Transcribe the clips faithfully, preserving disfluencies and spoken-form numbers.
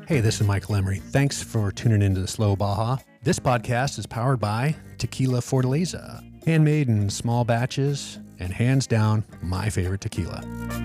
Hey, this is Michael Emery. Thanks for tuning into the Slow Baja. This podcast is powered by Tequila Fortaleza, handmade in small batches and hands down my favorite tequila.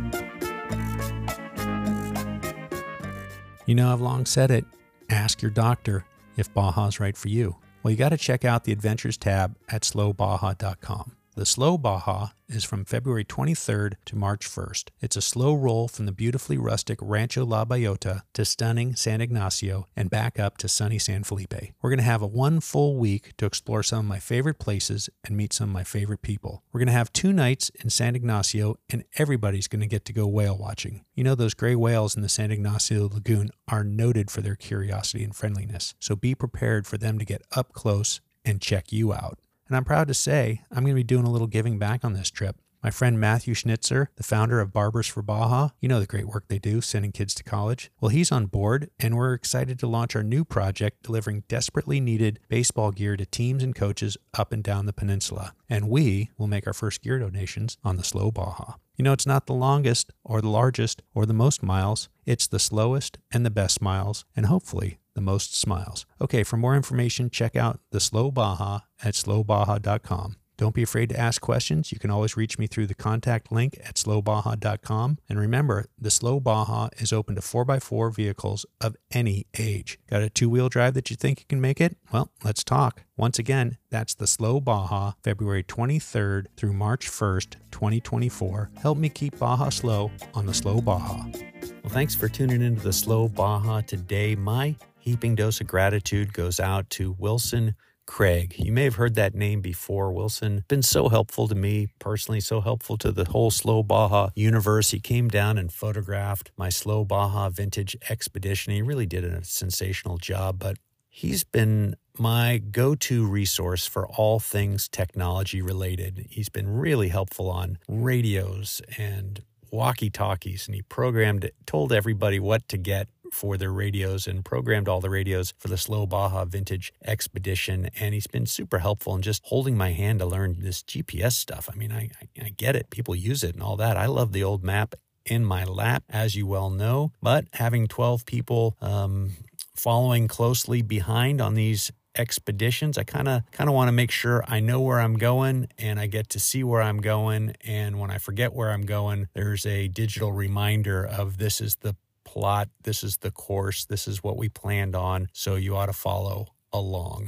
You know, I've long said it. Ask your doctor if Baja's right for you. Well, you got to check out the Adventures tab at slow baja dot com. The Slow Baja is from February twenty-third to March first. It's a slow roll from the beautifully rustic Rancho La Bayota to stunning San Ignacio and back up to sunny San Felipe. We're going to have a one full week to explore some of my favorite places and meet some of my favorite people. We're going to have two nights in San Ignacio, and everybody's going to get to go whale watching. You know, those gray whales in the San Ignacio Lagoon are noted for their curiosity and friendliness, so be prepared for them to get up close and check you out. And I'm proud to say I'm going to be doing a little giving back on this trip. My friend Matthew Schnitzer, the founder of Barbers for Baja, you know the great work they do sending kids to college. Well, he's on board, and we're excited to launch our new project delivering desperately needed baseball gear to teams and coaches up and down the peninsula. And we will make our first gear donations on the Slow Baja. You know, it's not the longest or the largest or the most miles. It's the slowest and the best miles, and hopefully the most smiles. Okay, for more information, check out the Slow Baja at slow baja dot com. Don't be afraid to ask questions. You can always reach me through the contact link at slow baja dot com. And remember, the Slow Baja is open to four by four vehicles of any age. Got a two-wheel drive that you think you can make it? Well, let's talk. Once again, that's the Slow Baja, February twenty-third through March first, twenty twenty-four. Help me keep Baja slow on the Slow Baja. Well, thanks for tuning into the Slow Baja today. My heaping dose of gratitude goes out to Wilson Craig. You may have heard that name before. Wilson been so helpful to me personally, so helpful to the whole Slow Baja universe. He came down and photographed my Slow Baja vintage expedition. He really did a sensational job, but he's been my go-to resource for all things technology related. He's been really helpful on radios and walkie-talkies, and he programmed it, told everybody what to get for their radios and programmed all the radios for the Slow Baja Vintage Expedition. And he's been super helpful in just holding my hand to learn this G P S stuff. I mean, I, I, I get it. People use it and all that. I love the old map in my lap, as you well know. But having twelve people um, following closely behind on these expeditions, I kind of kind of want to make sure I know where I'm going and I get to see where I'm going. And when I forget where I'm going, there's a digital reminder of this is the plot, this is the course, this is what we planned on, so you ought to follow along.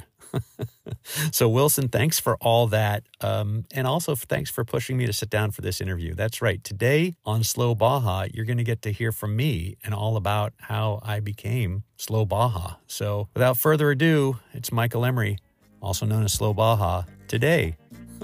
So Wilson, thanks for all that. Um, and also thanks for pushing me to sit down for this interview. That's right. Today on Slow Baja, you're going to get to hear from me and all about how I became Slow Baja. So without further ado, it's Michael Emery, also known as Slow Baja, today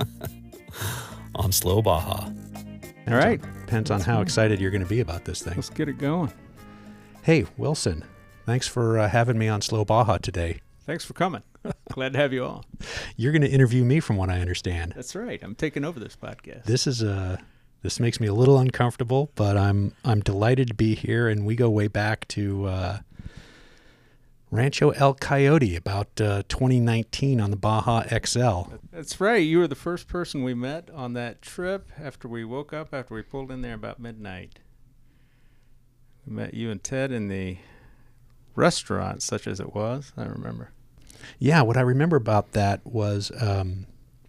on Slow Baja. All right. Depends on how excited you're going to be about this thing. Let's get it going. Hey, Wilson, thanks for uh, having me on Slow Baja today. Thanks for coming. Glad to have you on. You're going to interview me from what I understand. That's right. I'm taking over this podcast. This is a this makes me a little uncomfortable, but I'm I'm delighted to be here, and we go way back to uh, Rancho El Coyote about uh, twenty nineteen on the Baja X L. That's right. You were the first person we met on that trip after we woke up, after we pulled in there about midnight. We met you and Ted in the restaurant, such as it was, I remember. Yeah, what I remember about that was um,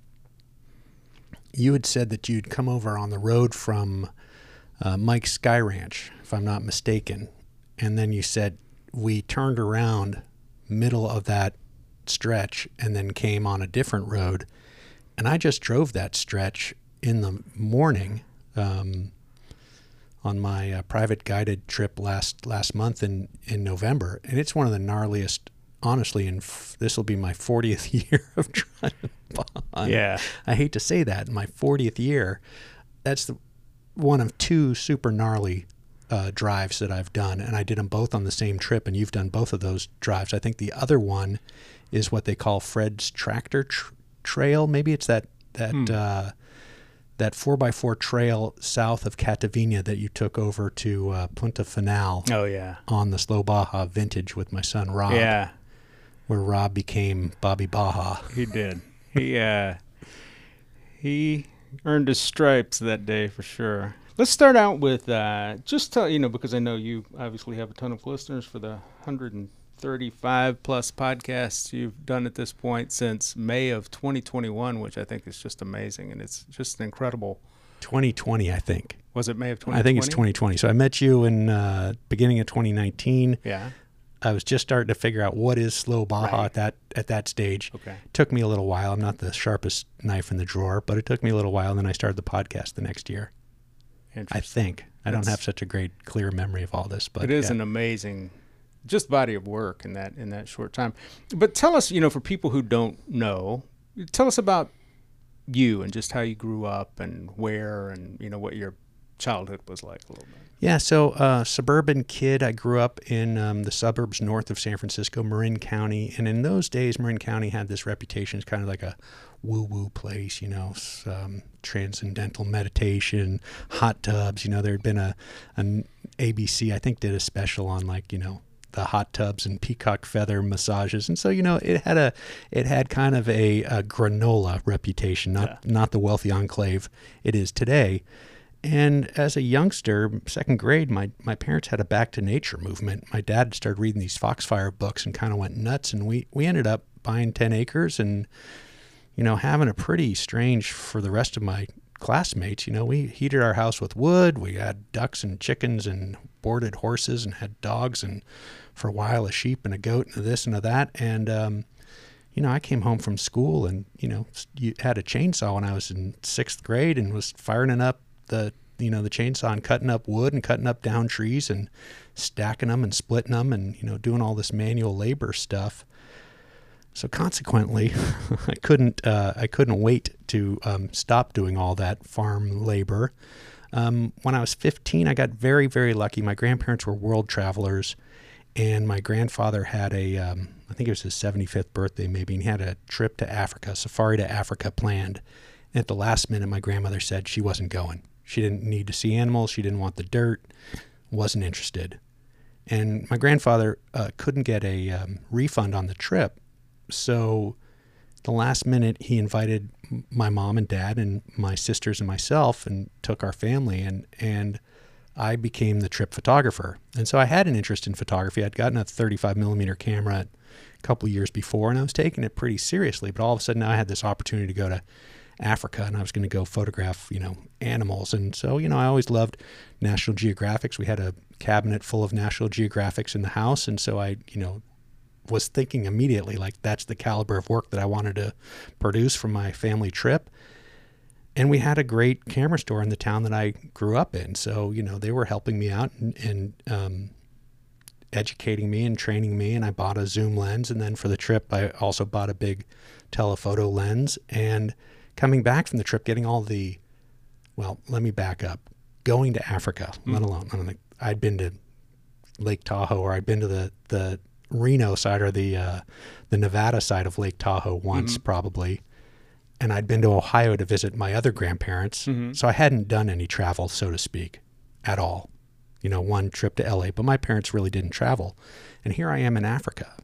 you had said that you'd come over on the road from uh, Mike's Sky Ranch, if I'm not mistaken. And then you said we turned around middle of that stretch and then came on a different road. And I just drove that stretch in the morning um, on my uh, private guided trip last last month in, in November. And it's one of the gnarliest, honestly, and f- this will be my fortieth year of driving Baja. Yeah. I hate to say that, in my fortieth year, that's the one of two super gnarly uh, drives that I've done, and I did them both on the same trip, and you've done both of those drives. I think the other one is what they call Fred's Tractor tr- Trail. Maybe it's that that hmm. uh, that four by four trail south of Catavina that you took over to uh, Punta Final. Oh, yeah. On the Slow Baja Vintage with my son, Rob. Yeah. Where Rob became Bobby Baja. He did. He uh, he earned his stripes that day for sure. Let's start out with uh, just tell, you know, because I know you obviously have a ton of listeners for the one hundred thirty-five plus podcasts you've done at this point since May of twenty twenty-one, which I think is just amazing. And it's just an incredible. twenty twenty, I think. Was it May of twenty twenty? I think it's twenty twenty. So I met you in uh, beginning of twenty nineteen. Yeah. I was just starting to figure out what is Slow Baja Right. at that at that stage. Okay. Took me a little while. I'm not the sharpest knife in the drawer, but it took me a little while. And then I started the podcast the next year. I Interesting. think. I don't That's- have such a great, clear memory of all this, but It is yeah. an amazing, just body of work in that in that short time. But tell us, you know, for people who don't know, tell us about you and just how you grew up and where and you know what your childhood was like a little bit. Yeah, so uh, suburban kid. I grew up in um, the suburbs north of San Francisco, Marin County. And in those days, Marin County had this reputation as kind of like a woo-woo place, you know, um, transcendental meditation, hot tubs. You know, there had been a an A B C, I think, did a special on like, you know, the hot tubs and peacock feather massages. And so, you know, it had a it had kind of a, a granola reputation, not Yeah. not the wealthy enclave it is today. And as a youngster, second grade, my, my parents had a back to nature movement. My dad started reading these Foxfire books and kind of went nuts. And we, we ended up buying ten acres and, you know, having a pretty strange for the rest of my classmates. You know, we heated our house with wood. We had ducks and chickens and boarded horses and had dogs and for a while a sheep and a goat and a this and a that. And, um, you know, I came home from school and, you know, you had a chainsaw when I was in sixth grade and was firing it up the you know the chainsaw and cutting up wood and cutting up down trees and stacking them and splitting them and you know doing all this manual labor stuff. So consequently, I couldn't uh, I couldn't wait to um, stop doing all that farm labor. Um, when I was fifteen, I got very very lucky. My grandparents were world travelers, and my grandfather had a um, I think it was his seventy-fifth birthday maybe, and he had a trip to Africa, safari to Africa planned. And at the last minute, my grandmother said she wasn't going. She didn't need to see animals. She didn't want the dirt, wasn't interested. And my grandfather uh, couldn't get a um, refund on the trip. So the last minute, he invited my mom and dad and my sisters and myself and took our family. And, and I became the trip photographer. And so I had an interest in photography. I'd gotten a thirty-five millimeter camera a couple of years before, and I was taking it pretty seriously. But all of a sudden, I had this opportunity to go to Africa, and I was going to go photograph, you know, animals. And so, you know, I always loved National Geographics. We had a cabinet full of National Geographics in the house. And so I, you know, was thinking immediately, like, that's the caliber of work that I wanted to produce for my family trip. And we had a great camera store in the town that I grew up in. So, you know, they were helping me out and, and um, educating me and training me. And I bought a zoom lens. And then for the trip, I also bought a big telephoto lens. And coming back from the trip, getting all the, well, let me back up. Going to Africa, mm. let alone, I don't think, I'd been to Lake Tahoe, or I'd been to the, the Reno side or the uh, the Nevada side of Lake Tahoe once, mm-hmm. probably. And I'd been to Ohio to visit my other grandparents. Mm-hmm. So I hadn't done any travel, so to speak, at all. You know, one trip to L A, but my parents really didn't travel. And here I am in Africa.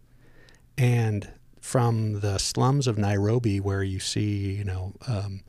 And from the slums of Nairobi, where you see, you know, um,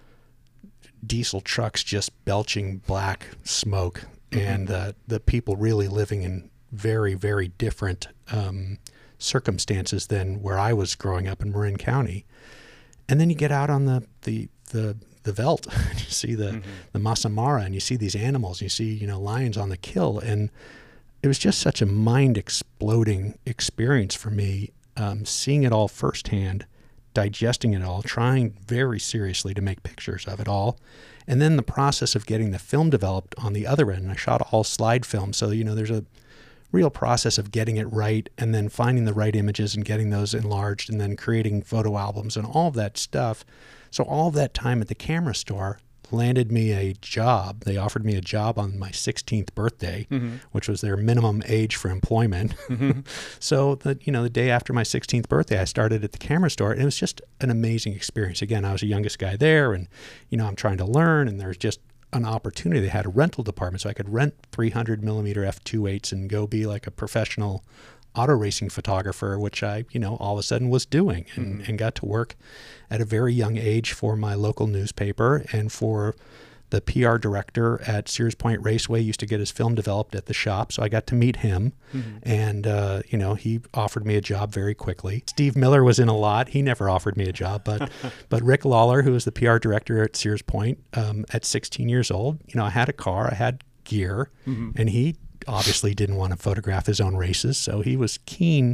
diesel trucks just belching black smoke, mm-hmm. and uh, the people really living in very, very different um, circumstances than where I was growing up in Marin County. And then you get out on the the the, the veldt, and you see the, mm-hmm. the Masai Mara, and you see these animals, you see, you know, lions on the kill. And it was just such a mind-exploding experience for me, um, seeing it all firsthand, digesting it all, trying very seriously to make pictures of it all. And then the process of getting the film developed on the other end. And I shot all slide film. So, you know, there's a real process of getting it right and then finding the right images and getting those enlarged and then creating photo albums and all of that stuff. So all of that time at the camera store landed me a job. They offered me a job on my sixteenth birthday, mm-hmm. which was their minimum age for employment. Mm-hmm. So the, you know, the day after my sixteenth birthday, I started at the camera store, and it was just an amazing experience. Again, I was the youngest guy there, and, you know, I'm trying to learn, and there's just an opportunity. They had a rental department, so I could rent three hundred millimeter f two point eights and go be like a professional auto racing photographer, which I, you know, all of a sudden was doing, and, mm-hmm. and got to work at a very young age for my local newspaper and for the P R director at Sears Point Raceway, used to get his film developed at the shop, so I got to meet him. Mm-hmm. And, uh, you know, he offered me a job very quickly. Steve Miller was in a lot. He never offered me a job. But but Rick Lawler, who was the P R director at Sears Point, um, at sixteen years old, you know, I had a car, I had gear, mm-hmm. and he obviously didn't want to photograph his own races, so he was keen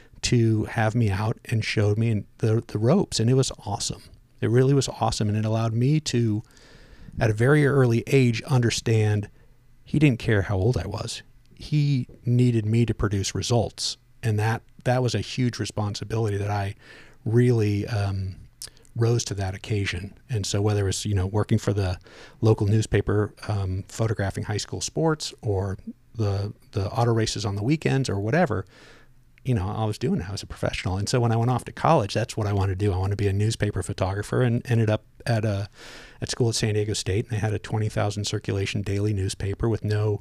to have me out and showed me the the ropes, and it was awesome. It really was awesome, and it allowed me to, at a very early age, understand he didn't care how old I was. He needed me to produce results, and that that was a huge responsibility that I really um, rose to that occasion. And so whether it was, you know, working for the local newspaper, um, photographing high school sports, or the the auto races on the weekends, or whatever, you know, I was doing it. I was a professional. And so when I went off to college, that's what I wanted to do. I wanted to be a newspaper photographer, and ended up at a at school at San Diego State. And they had a twenty thousand circulation daily newspaper with no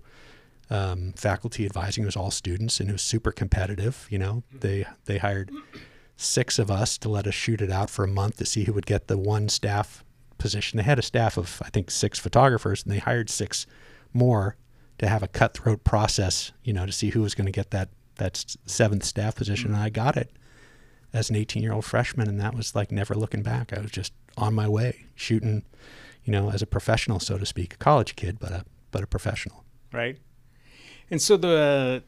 um, faculty advising. It was all students, and it was super competitive. You know, they they hired six of us to let us shoot it out for a month to see who would get the one staff position. They had a staff of, I think, six photographers, and they hired six more to have a cutthroat process, you know, to see who was going to get that that seventh staff position. And I got it as an eighteen-year-old freshman, and that was like never looking back. I was just on my way, shooting, you know, as a professional, so to speak, a college kid, but a but a professional. Right. And so the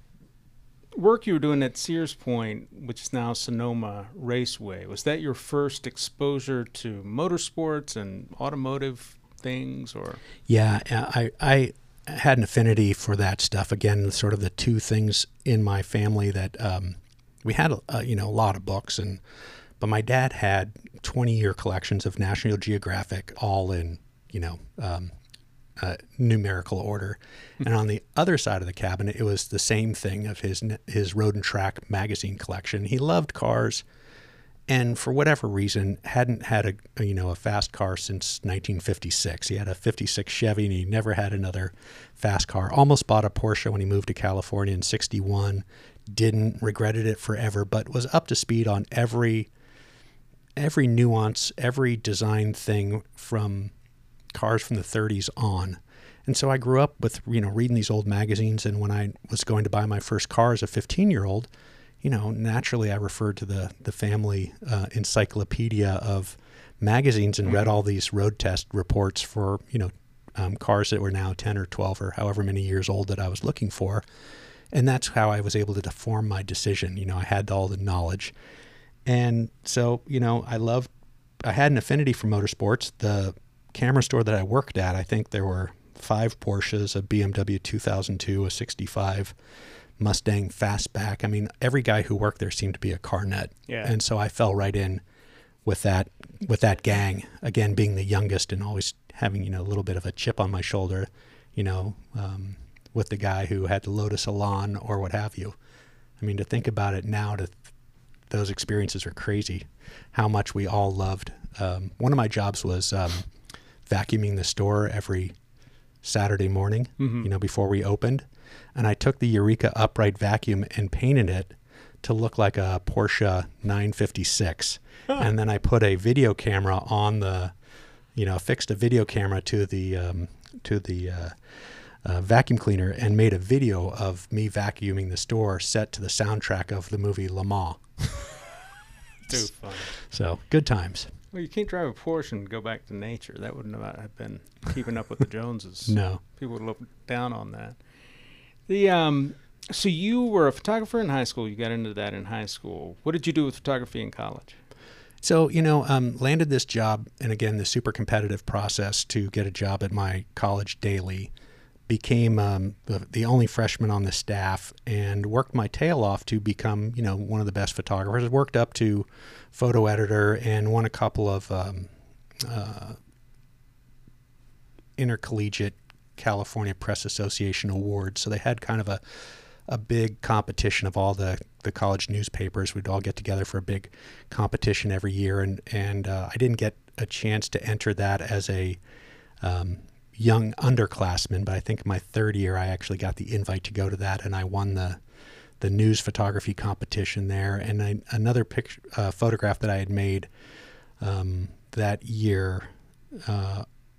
work you were doing at Sears Point, which is now Sonoma Raceway, was that your first exposure to motorsports and automotive things, or? Yeah, I I had an affinity for that stuff. Again, sort of the two things in my family that um, we had, a, you know, a lot of books, and but my dad had twenty-year collections of National Geographic, all in, you know, um, uh, numerical order. And on the other side of the cabinet, it was the same thing of his his Road and Track magazine collection. He loved cars, and for whatever reason, hadn't had a, a you know a fast car since nineteen fifty-six. He had a fifty-six Chevy, and he never had another fast car. Almost bought a Porsche when he moved to California in sixty-one. Didn't, regretted it forever, but was up to speed on every every nuance, every design thing from cars from the thirties on. And so I grew up with, you know, reading these old magazines, and when I was going to buy my first car as a fifteen-year-old, you know, naturally I referred to the the family uh, encyclopedia of magazines and read all these road test reports for, you know, um, cars that were now ten or twelve or however many years old that I was looking for. And that's how I was able to form my decision. You know, I had all the knowledge. And so, you know, I loved, I had an affinity for motorsports. The camera store that I worked at, I think there were five Porsches, a B M W two thousand two, a sixty-five Mustang Fastback. I mean, every guy who worked there seemed to be a car nut. Yeah. And so I fell right in with that with that gang. Again, being the youngest and always having, you know, a little bit of a chip on my shoulder, you know, um, with the guy who had the Lotus Elan or what have you. I mean, to think about it now, to those experiences are crazy. How much we all loved. Um, one of my jobs was um, vacuuming the store every Saturday morning, mm-hmm. you know, before we opened. And I took the Eureka upright vacuum and painted it to look like a Porsche nine fifty-six. And then I put a video camera on the, you know, fixed a video camera to the um, to the uh, uh, vacuum cleaner and made a video of me vacuuming the store set to the soundtrack of the movie Le Mans. Too funny. So good times. Well, you can't drive a Porsche and go back to nature. That would not have been keeping up with the Joneses. No. People would look down on that. The um, so you were a photographer in high school. You got into that in high school. What did you do with photography in college? So, you know, um, landed this job, and again, the super competitive process to get a job at my college daily. Became um, the, the only freshman on the staff, and worked my tail off to become, you know, one of the best photographers. Worked up to photo editor and won a couple of um, uh, intercollegiate California Press Association awards. So they had kind of a a big competition of all the, the college newspapers. We'd all get together for a big competition every year, and and uh, I didn't get a chance to enter that as a um, young underclassman, but I think my third year I actually got the invite to go to that, and I won the the news photography competition there. And I, another picture uh, photograph that I had made um, that year, uh,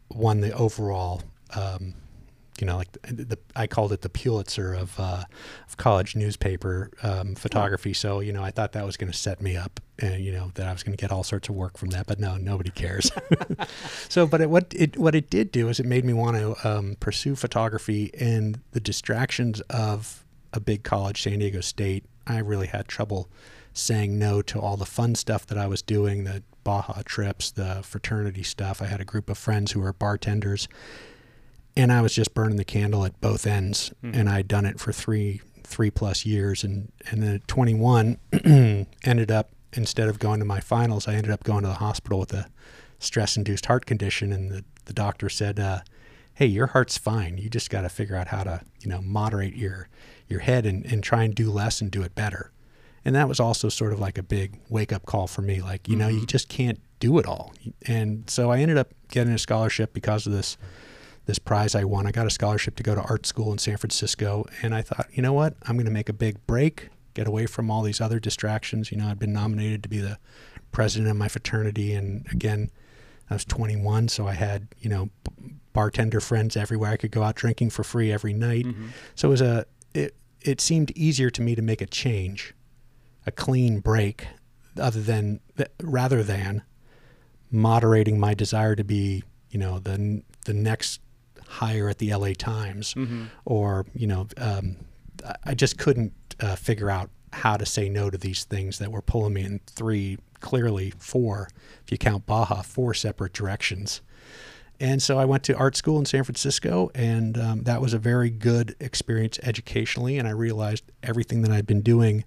won the overall, um, you know, like the, the I called it the Pulitzer of, uh, of college newspaper um, photography. So, you know, I thought that was going to set me up and, you know, that I was going to get all sorts of work from that. But no, nobody cares. So, but it, what it what it did do is it made me want to um, pursue photography, and the distractions of a big college, San Diego State. I really had trouble saying no to all the fun stuff that I was doing, the Baja trips, the fraternity stuff. I had a group of friends who were bartenders, and I was just burning the candle at both ends. Mm-hmm. And I'd done it for three, three plus years. And, and then at twenty-one, ended up, instead of going to my finals, I ended up going to the hospital with a stress-induced heart condition. And the, the doctor said, uh, hey, your heart's fine. You just got to figure out how to, you know, moderate your, your head and, and try and do less and do it better. And that was also sort of like a big wake-up call for me. Like, you know, mm-hmm. you just can't do it all. And so I ended up getting a scholarship because of this this prize I won. I got a scholarship to go to art school in San Francisco. And I thought, you know what? I'm going to make a big break, get away from all these other distractions. You know, I'd been nominated to be the president of my fraternity. And again, I was twenty-one, so I had, you know, bartender friends everywhere. I could go out drinking for free every night. Mm-hmm. So it was a, it, it seemed easier to me to make a change, a clean break, other than, rather than moderating my desire to be, you know, the the next hire at the L A Times, mm-hmm. or, you know, um, I just couldn't uh, figure out how to say no to these things that were pulling me in three, clearly four, if you count Baja, four separate directions. And so I went to art school in San Francisco, and um, that was a very good experience educationally. And I realized everything that I'd been doing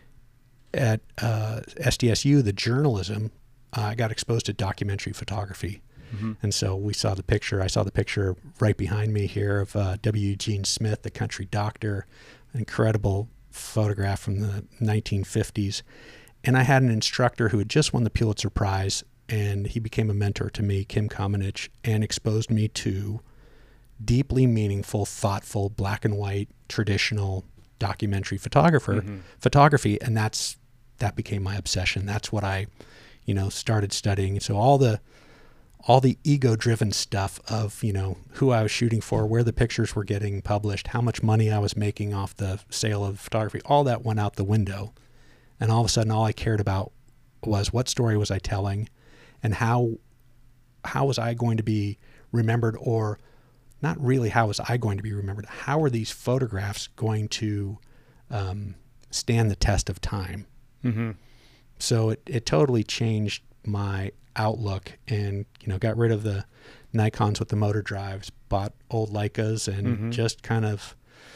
at uh, S D S U, the journalism, uh, I got exposed to documentary photography. Mm-hmm. And so we saw the picture, I saw the picture right behind me here of uh, W. Eugene Smith, the country doctor, an incredible photograph from the nineteen fifties. And I had an instructor who had just won the Pulitzer Prize, and he became a mentor to me, Kim Kamenich, and exposed me to deeply meaningful, thoughtful, black and white, traditional documentary photographer, mm-hmm. photography. And that's, that became my obsession. That's what I, you know, started studying. So all the, all the ego-driven stuff of, you know, who I was shooting for, where the pictures were getting published, how much money I was making off the sale of photography, all that went out the window. And all of a sudden, all I cared about was what story was I telling, and how how was I going to be remembered, or not really how was I going to be remembered, how are these photographs going to um, stand the test of time? Mm-hmm. So it, it totally changed my outlook, and, you know, got rid of the Nikons with the motor drives, bought old Leicas, and mm-hmm. just kind of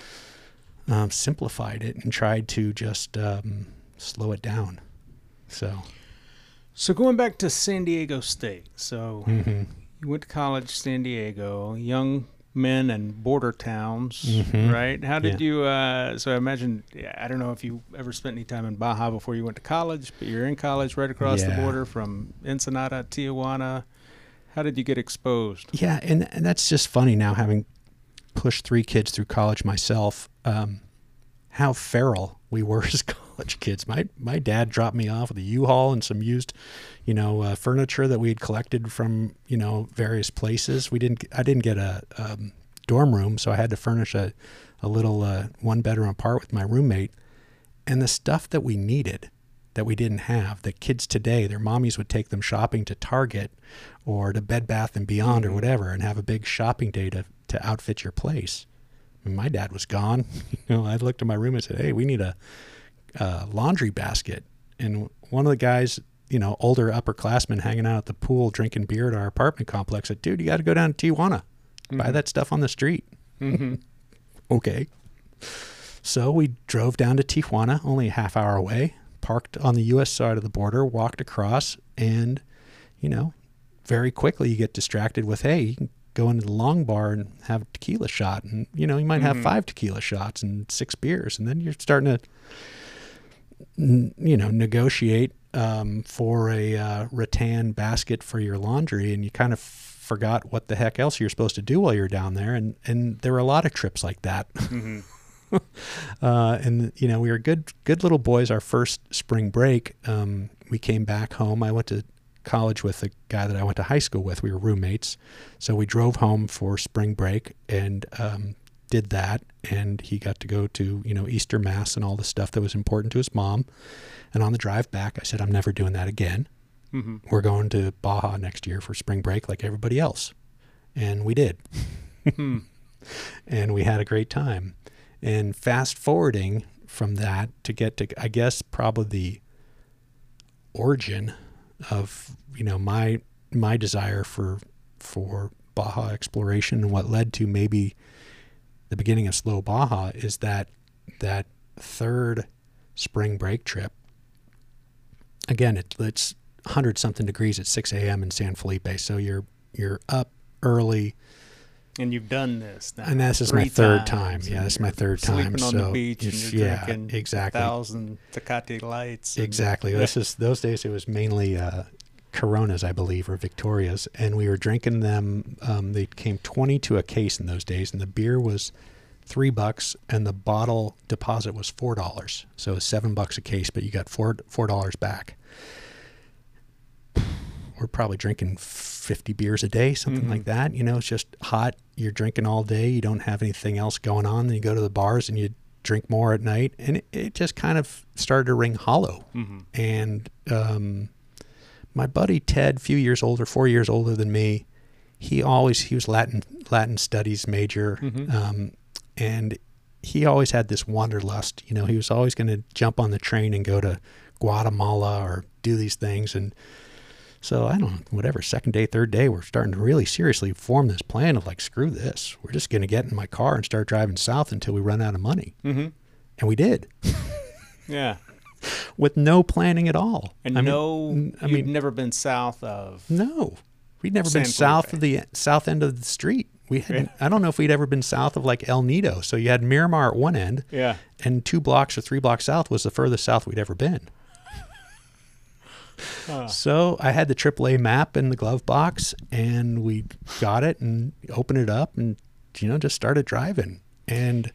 um, simplified it and tried to just um, slow it down. So, so going back to San Diego State, so mm-hmm. you went to college, San Diego, young men and border towns, mm-hmm. right? How did yeah. you, uh, so I imagine, I don't know if you ever spent any time in Baja before you went to college, but you're in college right across yeah. the border from Ensenada, Tijuana. How did you get exposed? Yeah, and, and that's just funny now, having pushed three kids through college myself, um, how feral we were as college kids. My my dad dropped me off with a U-Haul and some used, you know, uh, furniture that we had collected from, you know, various places. We didn't. I didn't get a um, dorm room, so I had to furnish a, a little uh, one-bedroom apart with my roommate. And the stuff that we needed, that we didn't have, that kids today, their mommies would take them shopping to Target or to Bed Bath and Beyond mm-hmm. or whatever, and have a big shopping day to, to outfit your place. And my dad was gone. You know, I looked at my room and said, hey, we need a, a laundry basket. And one of the guys, you know, older upperclassmen hanging out at the pool drinking beer at our apartment complex said, dude, you got to go down to Tijuana. Mm-hmm. Buy that stuff on the street. Mm-hmm. Okay. So we drove down to Tijuana, only a half hour away, parked on the U S side of the border, walked across, and, you know, very quickly you get distracted with, hey, you can go into the long bar and have a tequila shot. And, you know, you might have mm-hmm. five tequila shots and six beers. And then you're starting to, you know, negotiate um, for a uh, rattan basket for your laundry. And you kind of forgot what the heck else you're supposed to do while you're down there. And, and there were a lot of trips like that. Mm-hmm. uh, and, you know, we were good, good little boys. Our first spring break, um, we came back home. I went to college with a guy that I went to high school with. We were roommates. So we drove home for spring break and um, did that. And he got to go to, you know, Easter Mass and all the stuff that was important to his mom. And on the drive back, I said, I'm never doing that again. Mm-hmm. We're going to Baja next year for spring break like everybody else. And we did. hmm. And we had a great time. And fast forwarding from that to get to, I guess, probably the origin of, you know, my my desire for for Baja exploration and what led to maybe the beginning of Slow Baja is that that third spring break trip. Again, it, it's one hundred something degrees at six a.m. in San Felipe, so you're you're up early. And you've done this now. And this is my third time. Yeah, this is my third time. Sleeping on so the beach and you're yeah, drinking exactly. a thousand Tecate lights. And, exactly. Yeah. This is those days. It was mainly uh, Coronas, I believe, or Victorias, and we were drinking them. Um, they came twenty to a case in those days, and the beer was three bucks, and the bottle deposit was four dollars. So it was seven bucks a case, but you got four four dollars back. We're probably drinking fifty beers a day, something mm-hmm. like that. You know, it's just hot. You're drinking all day. You don't have anything else going on. Then you go to the bars and you drink more at night. And it, it just kind of started to ring hollow. Mm-hmm. And um, my buddy Ted, a few years older, four years older than me, he always, he was Latin, Latin studies major. Mm-hmm. Um, and he always had this wanderlust. You know, he was always going to jump on the train and go to Guatemala or do these things. And so I don't know, whatever, second day, third day, we're starting to really seriously form this plan of like, screw this. We're just going to get in my car and start driving south until we run out of money. Mm-hmm. And we did. Yeah. With no planning at all. And I no, mean, I you've mean, never been south of. No. We'd never San been south Felipe. of the south end of the street. We hadn't, Yeah. I don't know if we'd ever been south of like El Nido. So you had Miramar at one end. Yeah. And two blocks or three blocks south was the furthest south we'd ever been. Huh. So I had the triple A map in the glove box, and we got it and opened it up and, you know, just started driving. And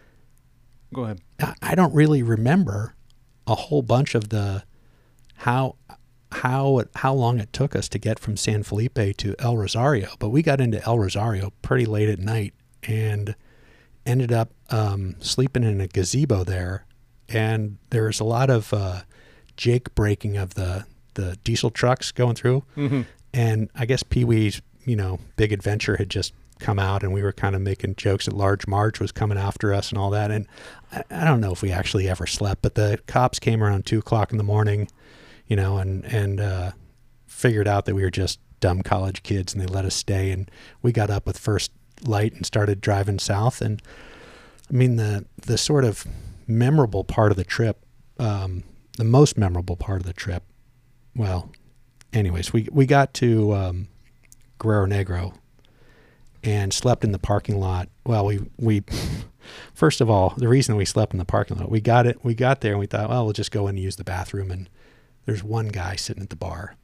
go ahead. I, I don't really remember a whole bunch of the how how it, how long it took us to get from San Felipe to El Rosario, but we got into El Rosario pretty late at night and ended up um, sleeping in a gazebo there. And there was a lot of uh, jake breaking of the the diesel trucks going through. Mm-hmm. And I guess Pee-wee's, you know, big adventure had just come out, and we were kind of making jokes that Large Marge was coming after us and all that. And I, I don't know if we actually ever slept, but the cops came around two o'clock in the morning, you know, and, and, uh, figured out that we were just dumb college kids, and they let us stay. And we got up with first light and started driving south. And I mean, the, the sort of memorable part of the trip, um, the most memorable part of the trip, well, anyways, we, we got to um, Guerrero Negro and slept in the parking lot. Well, we, we first of all, the reason we slept in the parking lot, we got it, we got there and we thought, well, we'll just go in and use the bathroom. And there's one guy sitting at the bar.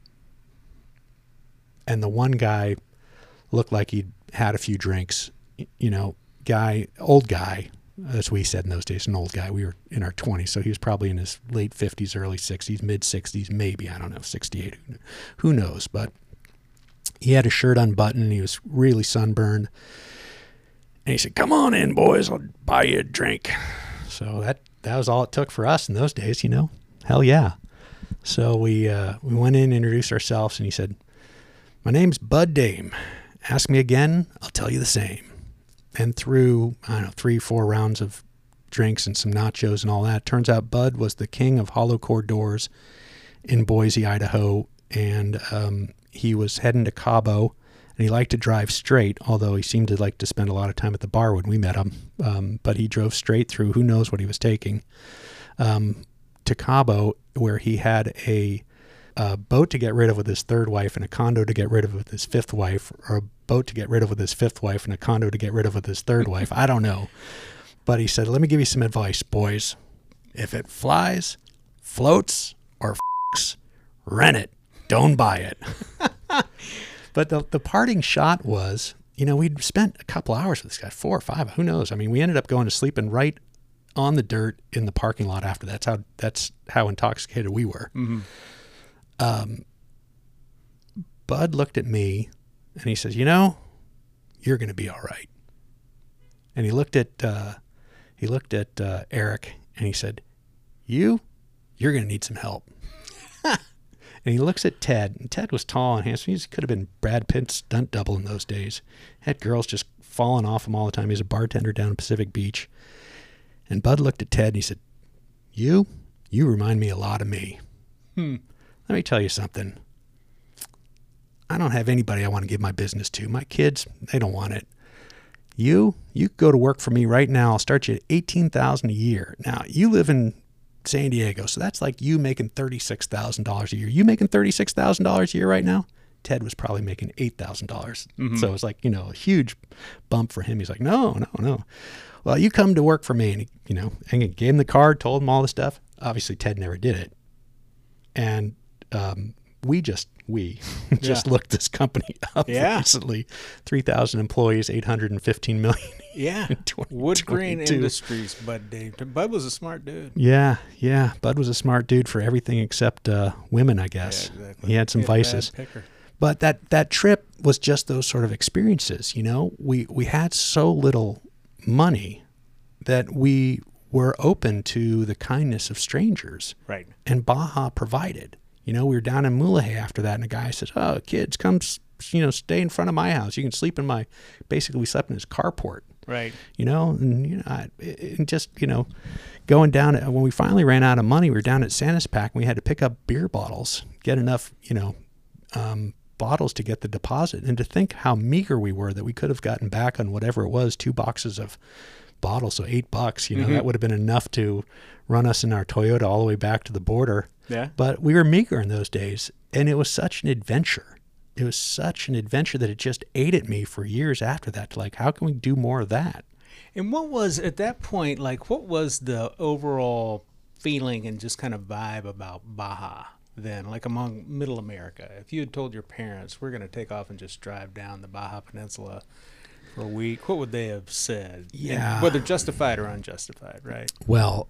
And the one guy looked like he'd had a few drinks, you know, guy, old guy, as we said in those days, an old guy. We were in our twenties, so he was probably in his late fifties, early sixties, mid sixties, maybe, I don't know, sixty-eight, who knows. But he had his shirt unbuttoned, and he was really sunburned. And he said, come on in, boys, I'll buy you a drink. So that that was all it took for us in those days, you know. Hell yeah. So we uh, we went in, introduced ourselves, and he said, my name's Bud Dame. Ask me again, I'll tell you the same. And through, I don't know, three, four rounds of drinks and some nachos and all that, turns out Bud was the king of hollow core doors in Boise, Idaho. And um, he was heading to Cabo, and he liked to drive straight, although he seemed to like to spend a lot of time at the bar when we met him. Um, but he drove straight through, who knows what he was taking, um, to Cabo, where he had a, a boat to get rid of with his third wife and a condo to get rid of with his fifth wife, or a boat to get rid of with his fifth wife and a condo to get rid of with his third wife. I don't know. But he said, let me give you some advice, boys. If it flies, floats, or f***s, rent it. Don't buy it. But the the parting shot was, you know, we'd spent a couple hours with this guy, four or five, who knows? I mean, we ended up going to sleep and right on the dirt in the parking lot after. That's how that's how intoxicated we were. Mm-hmm. Um, Bud looked at me and he says, you know, you're going to be all right. And he looked at uh, he looked at uh, Eric and he said, you, you're going to need some help. And he looks at Ted, and Ted was tall and handsome. He could have been Brad Pitt's stunt double in those days. Had girls just falling off him all the time. He was a bartender down at Pacific Beach. And Bud looked at Ted and he said, you, you remind me a lot of me. Hmm. Let me tell you something. I don't have anybody I want to give my business to. My kids, they don't want it. You, you go to work for me right now. I'll start you at eighteen thousand dollars a year. Now, you live in San Diego, so that's like you making thirty-six thousand dollars a year. You making thirty-six thousand dollars a year right now? Ted was probably making eight thousand dollars. Mm-hmm. So it was like, you know, a huge bump for him. He's like, no, no, no. Well, you come to work for me. And, he, you know, and he gave him the card, told him all the stuff. Obviously, Ted never did it. And um, we just, we just yeah. looked this company up yeah. recently. three thousand employees, eight hundred fifteen million. Yeah. Wood Grain Industries, Bud Dave. Bud was a smart dude. Yeah, yeah. Bud was a smart dude for everything except uh, women, I guess. Yeah, exactly. He had some he had vices. But that, that trip was just those sort of experiences, you know. We we had so little money that we were open to the kindness of strangers. Right. And Baja provided. You know, we were down in Mulegé after that, and a guy says, oh, kids, come, you know, stay in front of my house. You can sleep in my, basically we slept in his carport. Right. You know, and, you know, I, and just, you know, going down, when we finally ran out of money, we were down at Santa's-Pac, and we had to pick up beer bottles, get enough, you know, um, bottles to get the deposit. And to think how meager we were that we could have gotten back on whatever it was, two boxes of bottles, so eight bucks, you know, mm-hmm. that would have been enough to run us in our Toyota all the way back to the border. Yeah. But we were meager in those days, and it was such an adventure. It was such an adventure that it just ate at me for years after that. Like, how can we do more of that? And what was, at that point, like, what was the overall feeling and just kind of vibe about Baja then, like among Middle America? If you had told your parents, we're going to take off and just drive down the Baja Peninsula for a week, what would they have said? Yeah. And whether justified or unjustified, right? Well,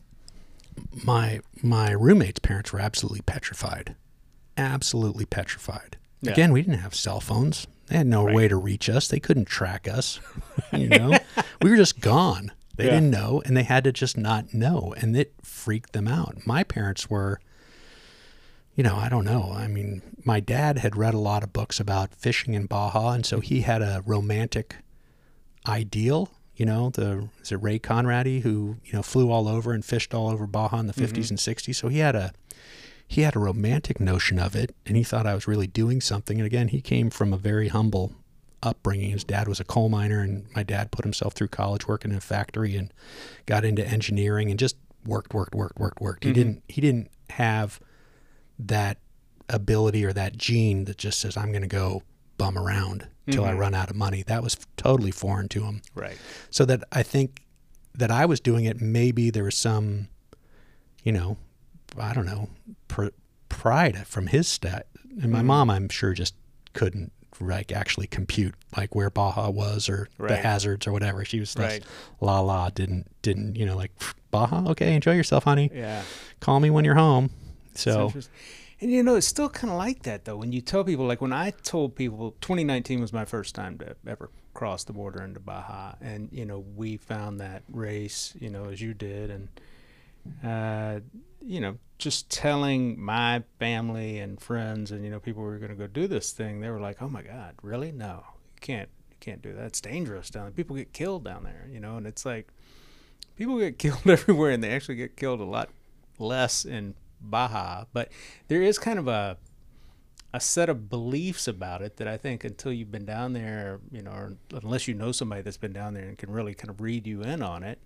my my roommate's parents were absolutely petrified. Absolutely petrified. Yeah. Again, we didn't have cell phones. They had no right. way to reach us. They couldn't track us. You know, we were just gone. They yeah. didn't know, and they had to just not know, and it freaked them out. My parents were, you know, I don't know. I mean, my dad had read a lot of books about fishing in Baja, and so he had a romantic ideal. You know, the is it Ray Conrady who, you know, flew all over and fished all over Baja in the fifties mm-hmm. and sixties. So he had a he had a romantic notion of it, and he thought I was really doing something. And again, he came from a very humble upbringing. His dad was a coal miner, and my dad put himself through college working in a factory and got into engineering and just worked, worked, worked, worked, worked. Mm-hmm. He didn't he didn't have that ability or that gene that just says, I'm going to go bum around until mm-hmm. I run out of money. That was totally foreign to him. Right. So that I think that I was doing it, maybe there was some, you know, I don't know, pr- pride from his stat. And my mm-hmm. mom, I'm sure, just couldn't like actually compute like where Baja was or right. the hazards or whatever. She was right. la la, didn't, didn't, you know, like Baja. Okay. Enjoy yourself, honey. Yeah. Call me when you're home. So. And, you know, it's still kind of like that, though, when you tell people, like when I told people twenty nineteen was my first time to ever cross the border into Baja. And, you know, we found that race, you know, as you did. And, uh, you know, just telling my family and friends and, you know, people who were going to go do this thing, they were like, oh, my God, really? No, you can't. You can't do that. It's dangerous down there. People get killed down there, you know, and it's like people get killed everywhere, and they actually get killed a lot less in Baja, but there is kind of a a set of beliefs about it that I think until you've been down there, you know, or unless you know somebody that's been down there and can really kind of read you in on it,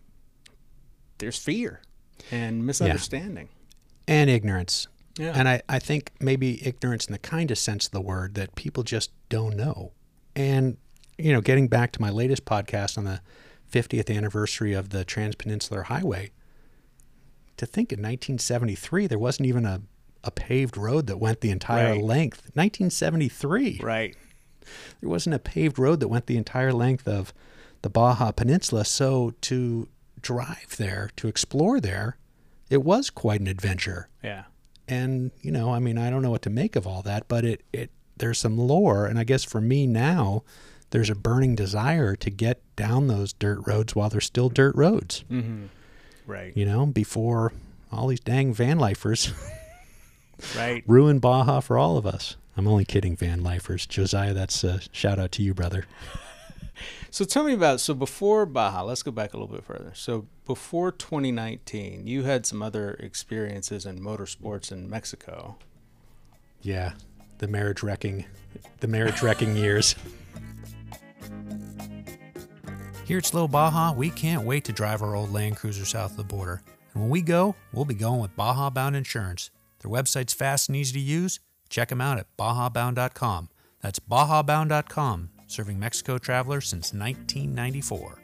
there's fear and misunderstanding. Yeah. And ignorance. Yeah. And I, I think maybe ignorance in the kindest sense of the word, that people just don't know. And, you know, getting back to my latest podcast on the fiftieth anniversary of the Trans-Peninsular Highway, to think in nineteen seventy-three, there wasn't even a, a paved road that went the entire right. length. nineteen seventy-three. Right. There wasn't a paved road that went the entire length of the Baja Peninsula. So to drive there, to explore there, it was quite an adventure. Yeah. And, you know, I mean, I don't know what to make of all that, but it, it there's some lore. And I guess for me now, there's a burning desire to get down those dirt roads while they're still dirt roads. Mm-hmm. Right. You know, before all these dang van lifers right. ruin Baja for all of us. I'm only kidding, van lifers. Josiah, that's a shout out to you, brother. So tell me about, so before Baja, let's go back a little bit further. So before twenty nineteen, you had some other experiences in motorsports in Mexico. Yeah, the marriage wrecking, the marriage wrecking years. Here at Slow Baja, we can't wait to drive our old Land Cruiser south of the border. And when we go, we'll be going with Baja Bound Insurance. Their website's fast and easy to use. Check them out at baja bound dot com. That's baja bound dot com, serving Mexico travelers since nineteen ninety-four.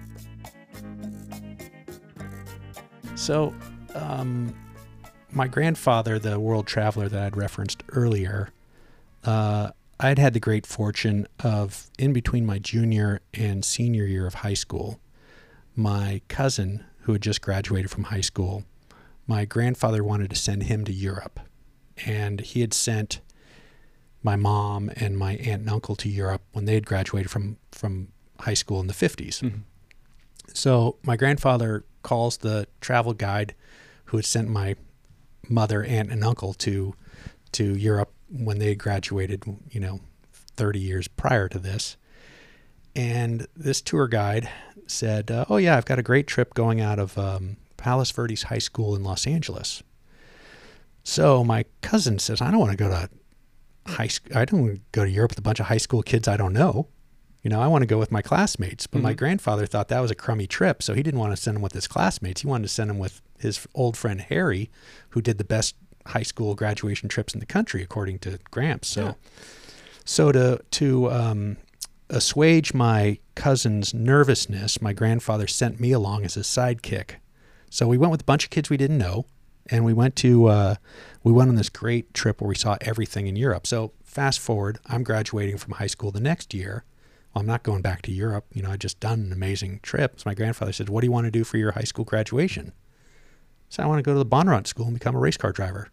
So, um, my grandfather, the world traveler that I'd referenced earlier, uh, I'd had the great fortune of, in between my junior and senior year of high school, my cousin, who had just graduated from high school, my grandfather wanted to send him to Europe. And he had sent my mom and my aunt and uncle to Europe when they had graduated from, from high school in the fifties. Mm-hmm. So my grandfather calls the travel guide who had sent my mother, aunt, and uncle to to Europe when they had graduated, you know, thirty years prior to this. And this tour guide said, uh, oh, yeah, I've got a great trip going out of um, Palos Verdes High School in Los Angeles. So my cousin says, I don't want to go to high school. I don't want to go to Europe with a bunch of high school kids I don't know. You know, I want to go with my classmates. But mm-hmm. my grandfather thought that was a crummy trip, so he didn't want to send him with his classmates. He wanted to send him with his old friend Harry, who did the best high school graduation trips in the country, according to Gramps. So, yeah. so to to um, assuage my cousin's nervousness, my grandfather sent me along as his sidekick. So we went with a bunch of kids we didn't know, and we went to uh, we went on this great trip where we saw everything in Europe. So fast forward, I'm graduating from high school the next year. Well, I'm not going back to Europe. You know, I'd just done an amazing trip. So my grandfather said, what do you want to do for your high school graduation? So I want to go to the Bonnaront School and become a race car driver.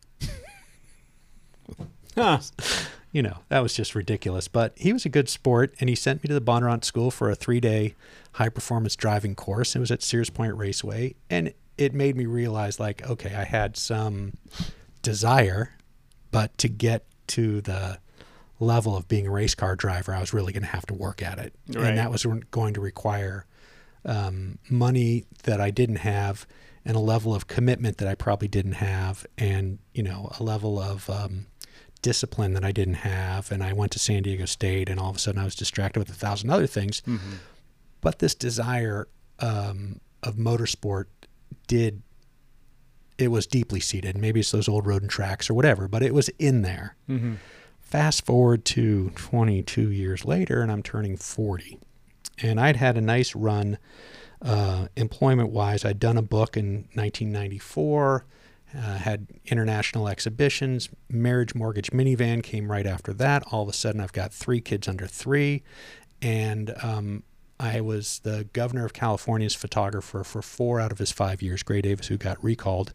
Huh. You know, that was just ridiculous. But he was a good sport, and he sent me to the Bonnaront School for a three-day high-performance driving course. It was at Sears Point Raceway, and it made me realize, like, okay, I had some desire, but to get to the level of being a race car driver, I was really going to have to work at it. Right. And that was going to require um, money that I didn't have, and a level of commitment that I probably didn't have, and, you know, a level of um, discipline that I didn't have. And I went to San Diego State, and all of a sudden I was distracted with a thousand other things. Mm-hmm. But this desire um, of motorsport did, it was deeply seated. Maybe it's those old road and tracks or whatever, but it was in there. Mm-hmm. Fast forward to twenty-two years later, and I'm turning forty. And I'd had a nice run uh, employment-wise. I'd done a book in nineteen ninety-four, uh, had international exhibitions. Marriage Mortgage Minivan came right after that. All of a sudden, I've got three kids under three. And um, I was the governor of California's photographer for four out of his five years, Gray Davis, who got recalled.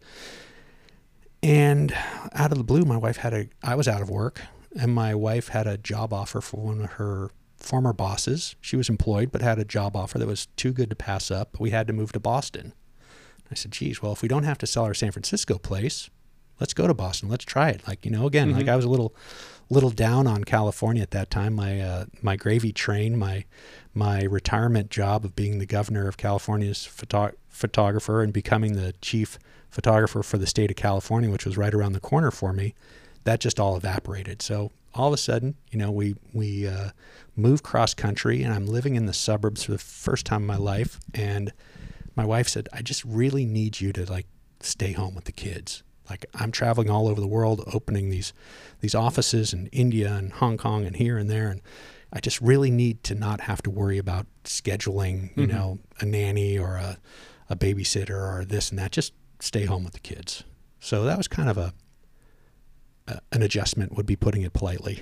And out of the blue, my wife had a, I was out of work. And my wife had a job offer for one of her former bosses. She was employed, but had a job offer that was too good to pass up. We had to move to Boston. I said, geez, well, if we don't have to sell our San Francisco place, let's go to Boston. Let's try it. Like, you know, again, mm-hmm. like I was a little little down on California at that time. My uh, my gravy train, my my retirement job of being the governor of California's photo- photographer and becoming the chief photographer for the state of California, which was right around the corner for me, that just all evaporated. So all of a sudden, you know, we we uh, moved cross country, and I'm living in the suburbs for the first time in my life. And my wife said, I just really need you to like stay home with the kids. Like, I'm traveling all over the world, opening these these offices in India and Hong Kong and here and there, and I just really need to not have to worry about scheduling, you mm-hmm. know, a nanny or a a babysitter or this and that. Just stay home with the kids. So that was kind of a Uh, an adjustment, would be putting it politely.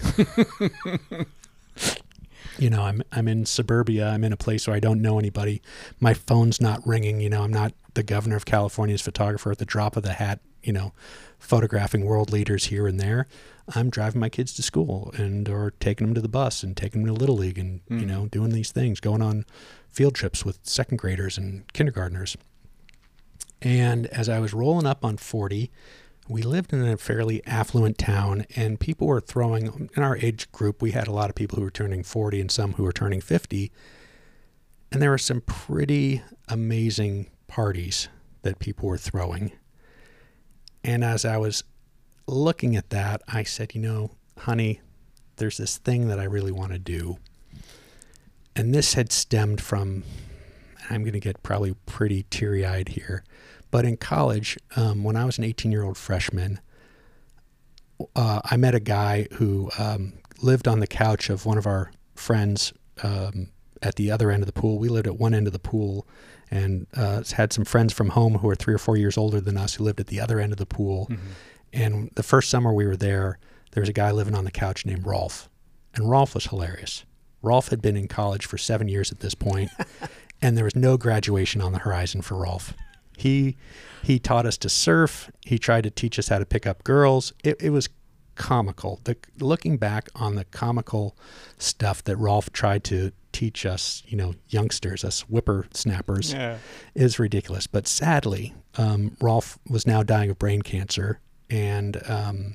You know, I'm I'm in suburbia. I'm in a place where I don't know anybody. My phone's not ringing. You know, I'm not the governor of California's photographer at the drop of the hat. you know, photographing world leaders here and there. I'm driving my kids to school and or taking them to the bus and taking them to Little League and, mm. you know, doing these things, going on field trips with second graders and kindergartners. And as I was rolling up on forty, we lived in a fairly affluent town, and people were throwing, in our age group, we had a lot of people who were turning forty and some who were turning fifty. And there were some pretty amazing parties that people were throwing. And as I was looking at that, I said, you know, honey, there's this thing that I really want to do. And this had stemmed from, I'm going to get probably pretty teary-eyed here, but in college, um, when I was an eighteen-year-old freshman, uh, I met a guy who um, lived on the couch of one of our friends um, at the other end of the pool. We lived at one end of the pool, and uh, had some friends from home who were three or four years older than us who lived at the other end of the pool. Mm-hmm. And the first summer we were there, there was a guy living on the couch named Rolf. And Rolf was hilarious. Rolf had been in college for seven years at this point, and there was no graduation on the horizon for Rolf. He he taught us to surf. He tried to teach us how to pick up girls. It, it was comical. The, looking back on the comical stuff that Rolf tried to teach us, you know, youngsters, us whippersnappers, yeah. is ridiculous. But sadly, um, Rolf was now dying of brain cancer. And um,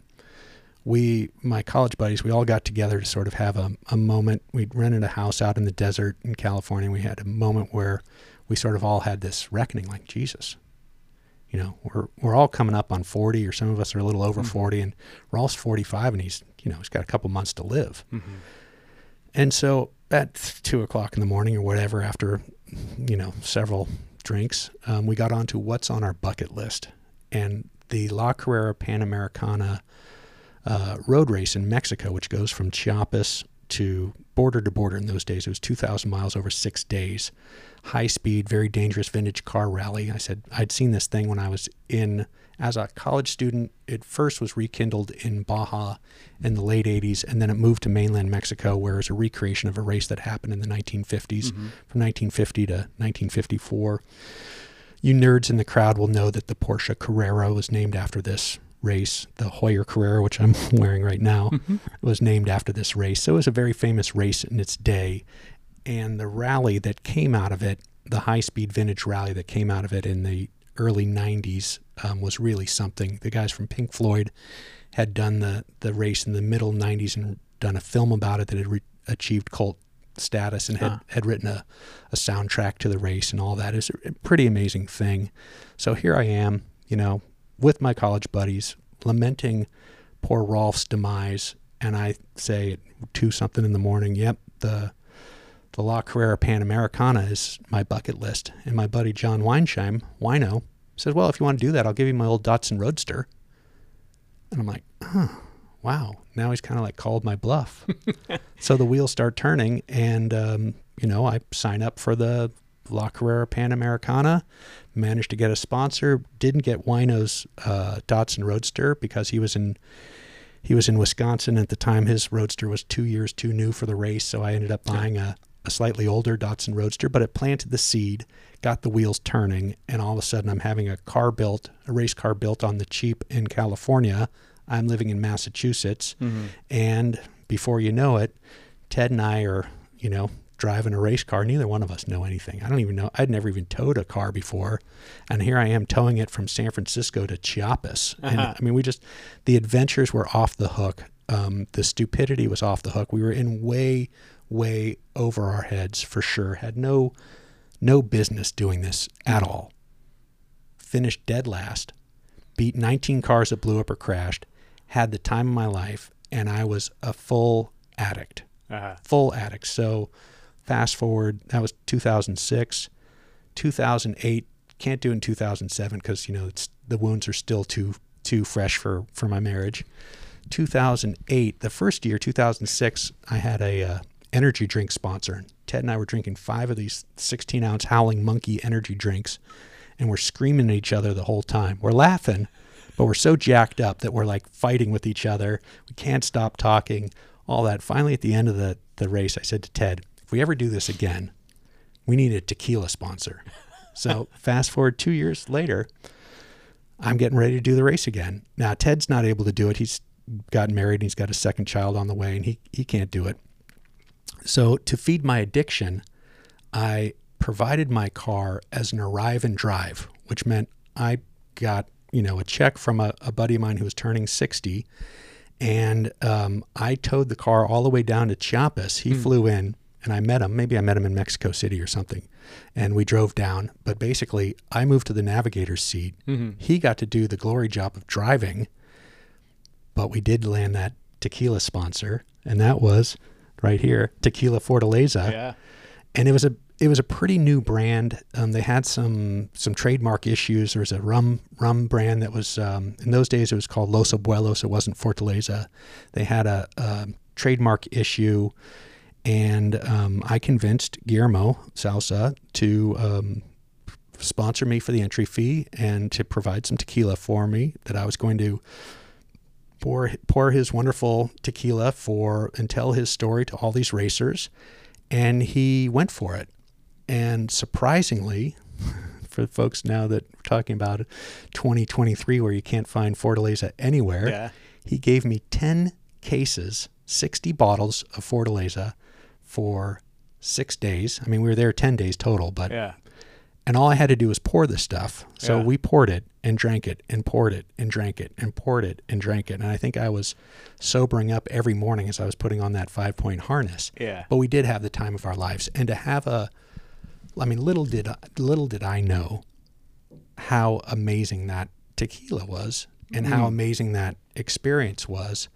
we, my college buddies, we all got together to sort of have a, a moment. We'd rented a house out in the desert in California. We had a moment where we sort of all had this reckoning, like, Jesus, you know, we're we're all coming up on forty, or some of us are a little over mm-hmm. forty, and Rolf's forty-five, and he's, you know, he's got a couple months to live. Mm-hmm. And so at two o'clock in the morning or whatever, after, you know, several drinks, um, we got onto what's on our bucket list. And the La Carrera Panamericana uh, road race in Mexico, which goes from Chiapas to border to border. In those days, it was two thousand miles over six days. High speed, very dangerous vintage car rally. I said, I'd seen this thing when I was in, as a college student. It first was rekindled in Baja in the late eighties, and then it moved to mainland Mexico, where it was a recreation of a race that happened in the nineteen fifties, mm-hmm. from nineteen fifty to nineteen fifty-four. You nerds in the crowd will know that the Porsche Carrera was named after this race. The Hoyer Carrera, which I'm wearing right now, mm-hmm. was named after this race. So it was a very famous race in its day. And the rally that came out of it, the high-speed vintage rally that came out of it in the early nineties, um, was really something. The guys from Pink Floyd had done the, the race in the middle nineties and done a film about it that had re- achieved cult status and had, huh. had written a, a soundtrack to the race and all that. It's a pretty amazing thing. So here I am, you know, with my college buddies, lamenting poor Rolf's demise, and I say at two something in the morning, yep, the the La Carrera Panamericana is my bucket list. And my buddy John Weinsheim, Wino, says, well, if you want to do that, I'll give you my old Datsun Roadster. And I'm like, oh, wow. Now he's kind of like called my bluff. So the wheels start turning, and, um, you know, I sign up for the La Carrera Panamericana, managed to get a sponsor, didn't get Wino's uh, Datsun Roadster because he was in he was in Wisconsin at the time. His Roadster was two years too new for the race, so I ended up buying a, a slightly older Datsun Roadster, but it planted the seed, got the wheels turning, and all of a sudden I'm having a car built, a race car built on the cheap in California. I'm living in Massachusetts, mm-hmm. and before you know it, Ted and I are, you know, driving a race car. Neither one of us know anything. I don't even know. I'd never even towed a car before, and here I am towing it from San Francisco to Chiapas. Uh-huh. And I mean, we just, the adventures were off the hook. Um, the stupidity was off the hook. We were in way, way over our heads for sure. Had no, no business doing this at all. Finished dead last. Beat nineteen cars that blew up or crashed. Had the time of my life, and I was a full addict. Uh-huh. Full addict. So fast forward, that was two thousand six. two thousand eight, can't do it in two thousand seven because, you know, it's, the wounds are still too too fresh for, for my marriage. two thousand eight, the first year, two thousand six, I had a uh, energy drink sponsor. Ted and I were drinking five of these sixteen-ounce Howling Monkey energy drinks, and we're screaming at each other the whole time. We're laughing, but we're so jacked up that we're like fighting with each other. We can't stop talking, all that. Finally, at the end of the, the race, I said to Ted, if we ever do this again, we need a tequila sponsor. So fast forward two years later, I'm getting ready to do the race again. Now, Ted's not able to do it. He's gotten married and he's got a second child on the way, and he, he can't do it. So to feed my addiction, I provided my car as an arrive and drive, which meant I got, you know, a check from a, a buddy of mine who was turning sixty, and um, I towed the car all the way down to Chiapas. He mm. flew in, and I met him. Maybe I met him in Mexico City or something, and we drove down. But basically, I moved to the navigator's seat. Mm-hmm. He got to do the glory job of driving, but we did land that tequila sponsor, and that was right here, Tequila Fortaleza. Yeah. And it was a it was a pretty new brand. Um, they had some some trademark issues. There was a rum rum brand that was um, in those days it was called Los Abuelos. It wasn't Fortaleza. They had a, a trademark issue, and um, I convinced Guillermo Salsa to um, sponsor me for the entry fee and to provide some tequila for me that I was going to pour pour his wonderful tequila for and tell his story to all these racers. And he went for it. And surprisingly, for folks now that we're talking about twenty twenty-three where you can't find Fortaleza anywhere, yeah. he gave me ten cases, sixty bottles of Fortaleza for six days. I mean, we were there ten days total, but yeah. And all I had to do was pour this stuff. So yeah. we poured it and drank it and poured it and drank it and poured it and drank it. And I think I was sobering up every morning as I was putting on that five-point harness. Yeah. But we did have the time of our lives. And to have a, I mean, little did little did I know how amazing that tequila was and mm. how amazing that experience was.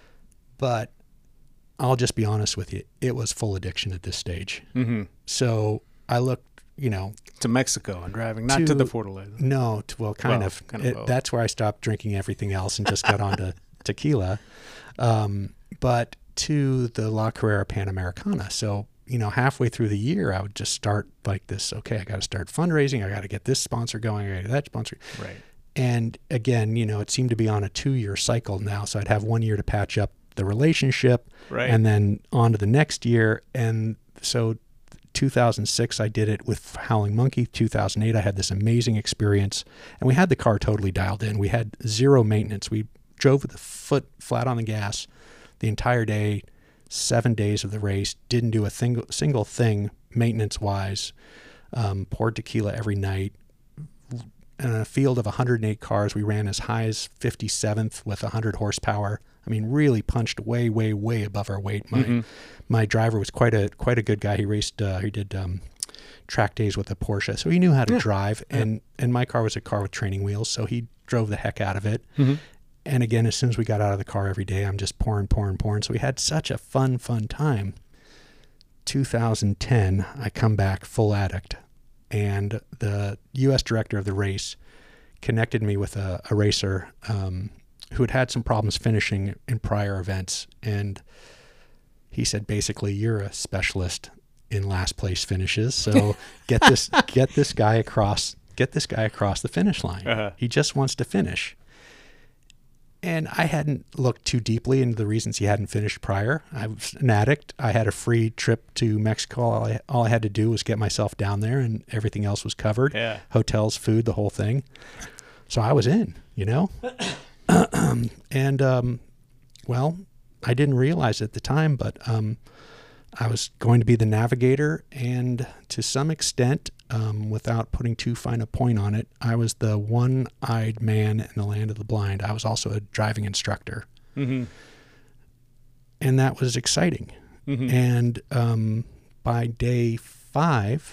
But I'll just be honest with you, it was full addiction at this stage. Mm-hmm. So I looked, you know, to Mexico and driving, not to, to the Fortaleza. No, to, well, kind well, of. Kind of it, that's where I stopped drinking everything else and just got on to tequila. Um, but to the La Carrera Panamericana. So, you know, halfway through the year, I would just start like this. Okay, I got to start fundraising. I got to get this sponsor going. I got to get that sponsor. Right. And again, you know, it seemed to be on a two-year cycle now. So I'd have one year to patch up the relationship, right. and then on to the next year. And so two thousand six, I did it with Howling Monkey. two thousand eight, I had this amazing experience, and we had the car totally dialed in. We had zero maintenance. We drove with the foot flat on the gas the entire day, seven days of the race, didn't do a single, single thing maintenance-wise, um, poured tequila every night. In a field of one hundred eight cars, we ran as high as fifty-seventh with one hundred horsepower. I mean, really punched way, way, way above our weight. My mm-hmm. my driver was quite a quite a good guy. He raced, uh, he did um, track days with a Porsche, so he knew how to yeah. drive. And yeah. and my car was a car with training wheels, so he drove the heck out of it. Mm-hmm. And again, as soon as we got out of the car every day, I'm just pouring, pouring, pouring. So we had such a fun, fun time. two thousand ten, I come back full addict, and the U S director of the race connected me with a, a racer um, who had had some problems finishing in prior events. And he said, basically, you're a specialist in last place finishes. So get this, get this guy across, get this guy across the finish line. Uh-huh. He just wants to finish. And I hadn't looked too deeply into the reasons he hadn't finished prior. I was an addict. I had a free trip to Mexico. All I, all I had to do was get myself down there, and everything else was covered. Yeah. Hotels, food, the whole thing. So I was in, you know? and, um, well, I didn't realize at the time, but um, I was going to be the navigator, and to some extent, um, without putting too fine a point on it, I was the one-eyed man in the land of the blind. I was also a driving instructor. Mm-hmm. And that was exciting. Mm-hmm. And um, by day five,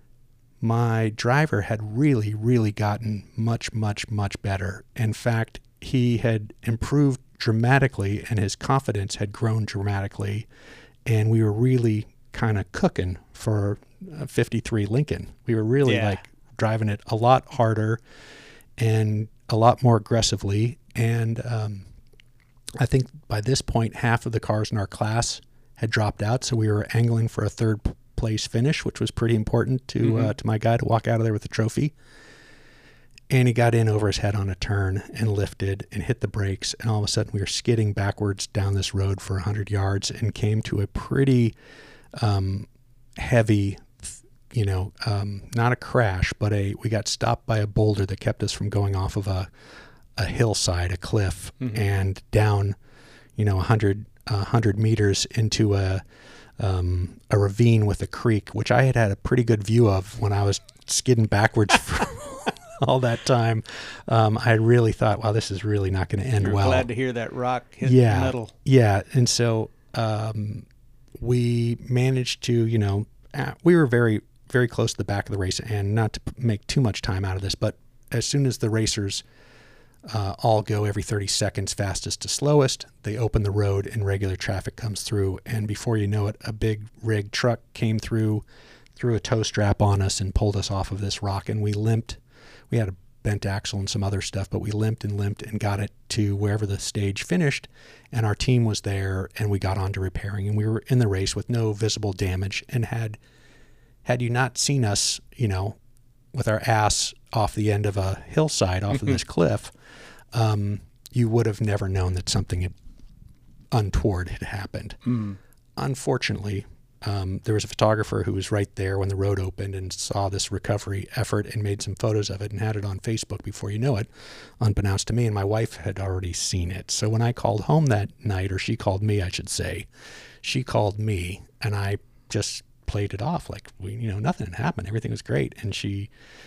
my driver had really, really gotten much, much, much better. In fact, he had improved dramatically, and his confidence had grown dramatically, and we were really kind of cooking for a fifty-three Lincoln. We were really yeah. like driving it a lot harder and a lot more aggressively. And um, I think by this point, half of the cars in our class had dropped out, so we were angling for a third place finish, which was pretty important to mm-hmm. uh, to my guy to walk out of there with a trophy. And he got in over his head on a turn and lifted and hit the brakes. And all of a sudden we were skidding backwards down this road for one hundred yards and came to a pretty um, heavy you know, um, not a crash, but a we got stopped by a boulder that kept us from going off of a a hillside, a cliff, mm-hmm. and down, you know, a hundred a hundred meters into a um, a ravine with a creek, which I had had a pretty good view of when I was skidding backwards for all that time. Um, I really thought, wow, this is really not going to end You're well. Glad to hear that rock hit yeah, the metal. Yeah, and so um, we managed to, you know, uh, we were very, very close to the back of the race, and not to p- make too much time out of this, but as soon as the racers uh, all go every thirty seconds, fastest to slowest, they open the road and regular traffic comes through, and before you know it, a big rig truck came through, threw a tow strap on us and pulled us off of this rock, and we limped. We had a bent axle and some other stuff, but we limped and limped and got it to wherever the stage finished, and our team was there, and we got on to repairing, and we were in the race with no visible damage, and had had you not seen us, you know, with our ass off the end of a hillside off of this cliff, um, you would have never known that something had, untoward had happened. Mm. Unfortunately, Um, there was a photographer who was right there when the road opened and saw this recovery effort and made some photos of it and had it on Facebook before you know it, unbeknownst to me, and my wife had already seen it. So when I called home that night, or she called me, I should say, she called me, and I just played it off like, we, you know, nothing had happened. Everything was great. And she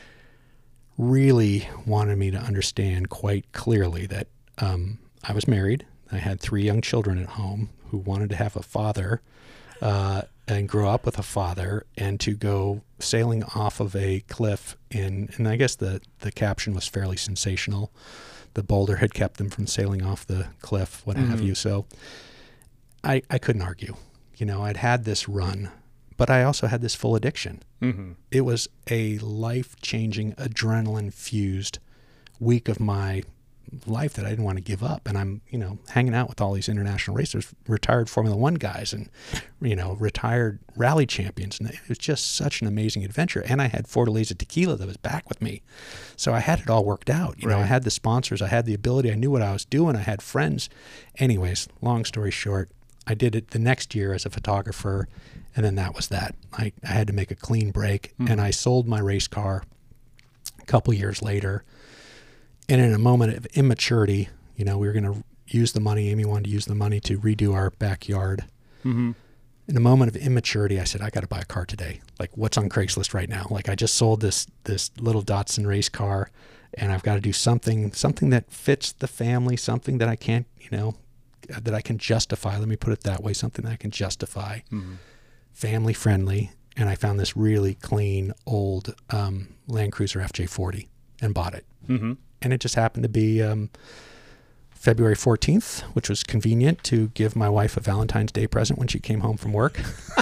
really wanted me to understand quite clearly that um, I was married. I had three young children at home who wanted to have a father uh, and grow up with a father, and to go sailing off of a cliff in, and I guess the, the caption was fairly sensational. The boulder had kept them from sailing off the cliff, what mm-hmm. have you. So I, I couldn't argue. You know, I'd had this run, but I also had this full addiction. Mm-hmm. It was a life-changing, adrenaline-fused week of my life that I didn't want to give up. And I'm, you know, hanging out with all these international racers, retired Formula One guys, and, you know, retired rally champions. And it was just such an amazing adventure. And I had Fortaleza Tequila that was back with me. So I had it all worked out. You right. know, I had the sponsors, I had the ability, I knew what I was doing, I had friends. Anyways, long story short, I did it the next year as a photographer, and then that was that. I, I had to make a clean break, mm-hmm. and I sold my race car a couple years later. And in a moment of immaturity, you know, we were going to use the money. Amy wanted to use the money to redo our backyard. Mm-hmm. In a moment of immaturity, I said, I got to buy a car today. Like, what's on Craigslist right now? Like, I just sold this this little Datsun race car, and I've got to do something, something that fits the family, something that I can't, you know, that I can justify. Let me put it that way, something that I can justify, mm-hmm. family friendly. And I found this really clean, old um, Land Cruiser F J forty and bought it. Mm-hmm. And it just happened to be um, February fourteenth, which was convenient to give my wife a Valentine's Day present when she came home from work.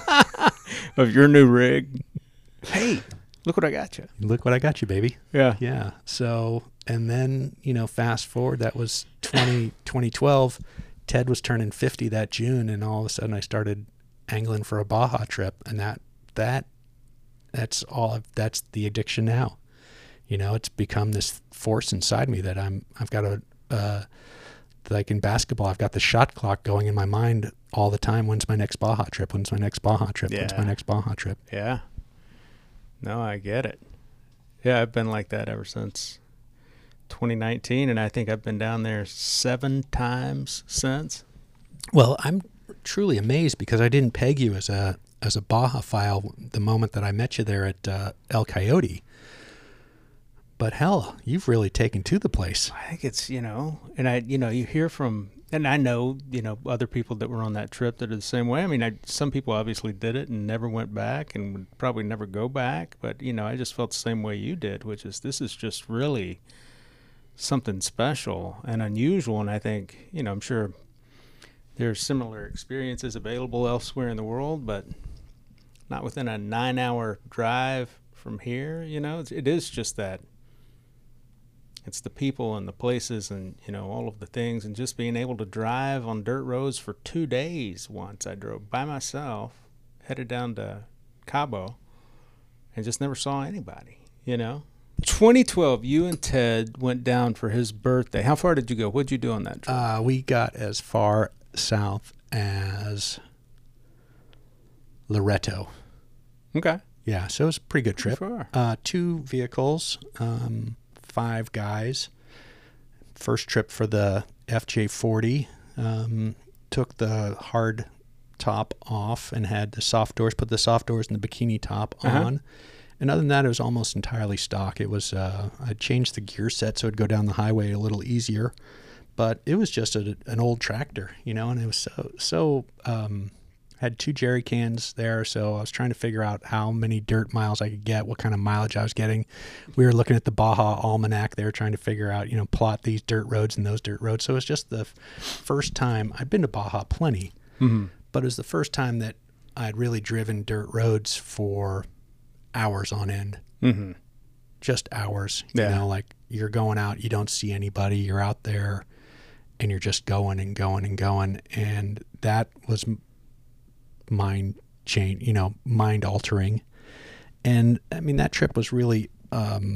Of your new rig. Hey, look what I got you. Look what I got you, baby. Yeah. Yeah. So, and then, you know, fast forward, that was twenty, twenty twelve. Ted was turning fifty that June, and all of a sudden I started angling for a Baja trip, and that, that, that's all, that's the addiction now. You know, it's become this force inside me that I'm, I've got a, uh, like in basketball, I've got the shot clock going in my mind all the time. When's my next Baja trip? When's my next Baja trip? Yeah. When's my next Baja trip? Yeah. No, I get it. Yeah, I've been like that ever since twenty nineteen, and I think I've been down there seven times since. Well, I'm truly amazed because I didn't peg you as a as a Baja file the moment that I met you there at uh, El Coyote. But hell, you've really taken to the place. I think it's, you know, and I, you know, you hear from, and I know, you know, other people that were on that trip that are the same way. I mean, I, some people obviously did it and never went back and would probably never go back. But, you know, I just felt the same way you did, which is this is just really something special and unusual. And I think, you know, I'm sure there's similar experiences available elsewhere in the world, but not within a nine hour drive from here. You know, it's, it is just that. It's the people and the places and, you know, all of the things, and just being able to drive on dirt roads for two days once. I drove by myself, headed down to Cabo, and just never saw anybody, you know. twenty twelve, you and Ted went down for his birthday. How far did you go? What did you do on that trip? Uh, we got as far south as Loreto. Okay. Yeah, so it was a pretty good trip. Pretty far. Uh, two vehicles, um, five guys. First trip for the F J forty. Um, took the hard top off and had the soft doors, put the soft doors and the bikini top Uh-huh. on. And other than that, it was almost entirely stock. It was, uh, I changed the gear set so it'd go down the highway a little easier. But it was just a, an old tractor, you know, and it was so, so, um, had two jerry cans there. So I was trying to figure out how many dirt miles I could get, what kind of mileage I was getting. We were looking at the Baja Almanac there, trying to figure out, you know, plot these dirt roads and those dirt roads. So it was just the f- first time I've been to Baja plenty, Mm-hmm. but it was the first time that I'd really driven dirt roads for hours on end. Mm-hmm. Just hours. You Yeah. know, like you're going out, you don't see anybody, you're out there and you're just going and going and going. And that was m- mind change, you know, mind altering. And I mean, that trip was really um,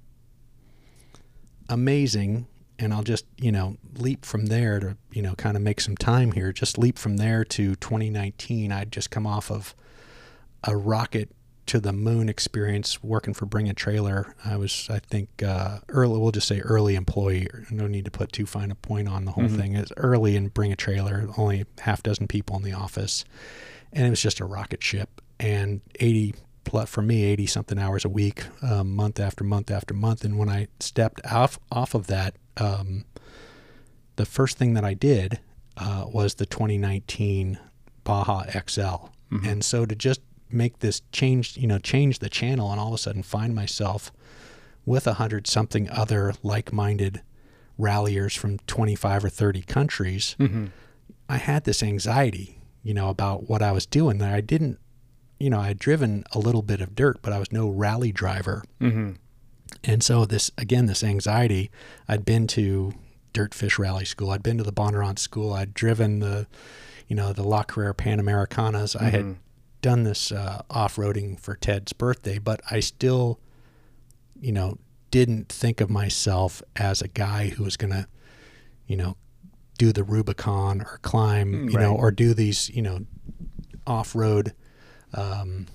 amazing. And I'll just, you know, leap from there to, you know, kind of make some time here. Just leap from there to twenty nineteen. I'd just come off of a rocket to the moon experience working for Bring a Trailer. I was, I think, uh, early, we'll just say early employee. No need to put too fine a point on the whole Mhm. thing. It's early in Bring a Trailer, only half dozen people in the office. And it was just a rocket ship. And eighty plus, for me, eighty something hours a week, um, month after month after month. And when I stepped off, off of that, um, the first thing that I did uh, was the twenty nineteen Baja X L. Mhm. And so to just make this change, you know, change the channel and all of a sudden find myself with a hundred something other like-minded ralliers from twenty-five or thirty countries, Mm-hmm. I had this anxiety, you know, about what I was doing there. I didn't, you know, I had driven a little bit of dirt, but I was no rally driver. Mm-hmm. And so this, again, this anxiety, I'd been to Dirtfish Rally School. I'd been to the Bondurant School. I'd driven the, you know, the La Carrera Panamericanas. I had Mhm. done this uh, off-roading for Ted's birthday, but I still, you know, didn't think of myself as a guy who was going to, you know, do the Rubicon or climb, you know, Right. or do these, you know, off-road um,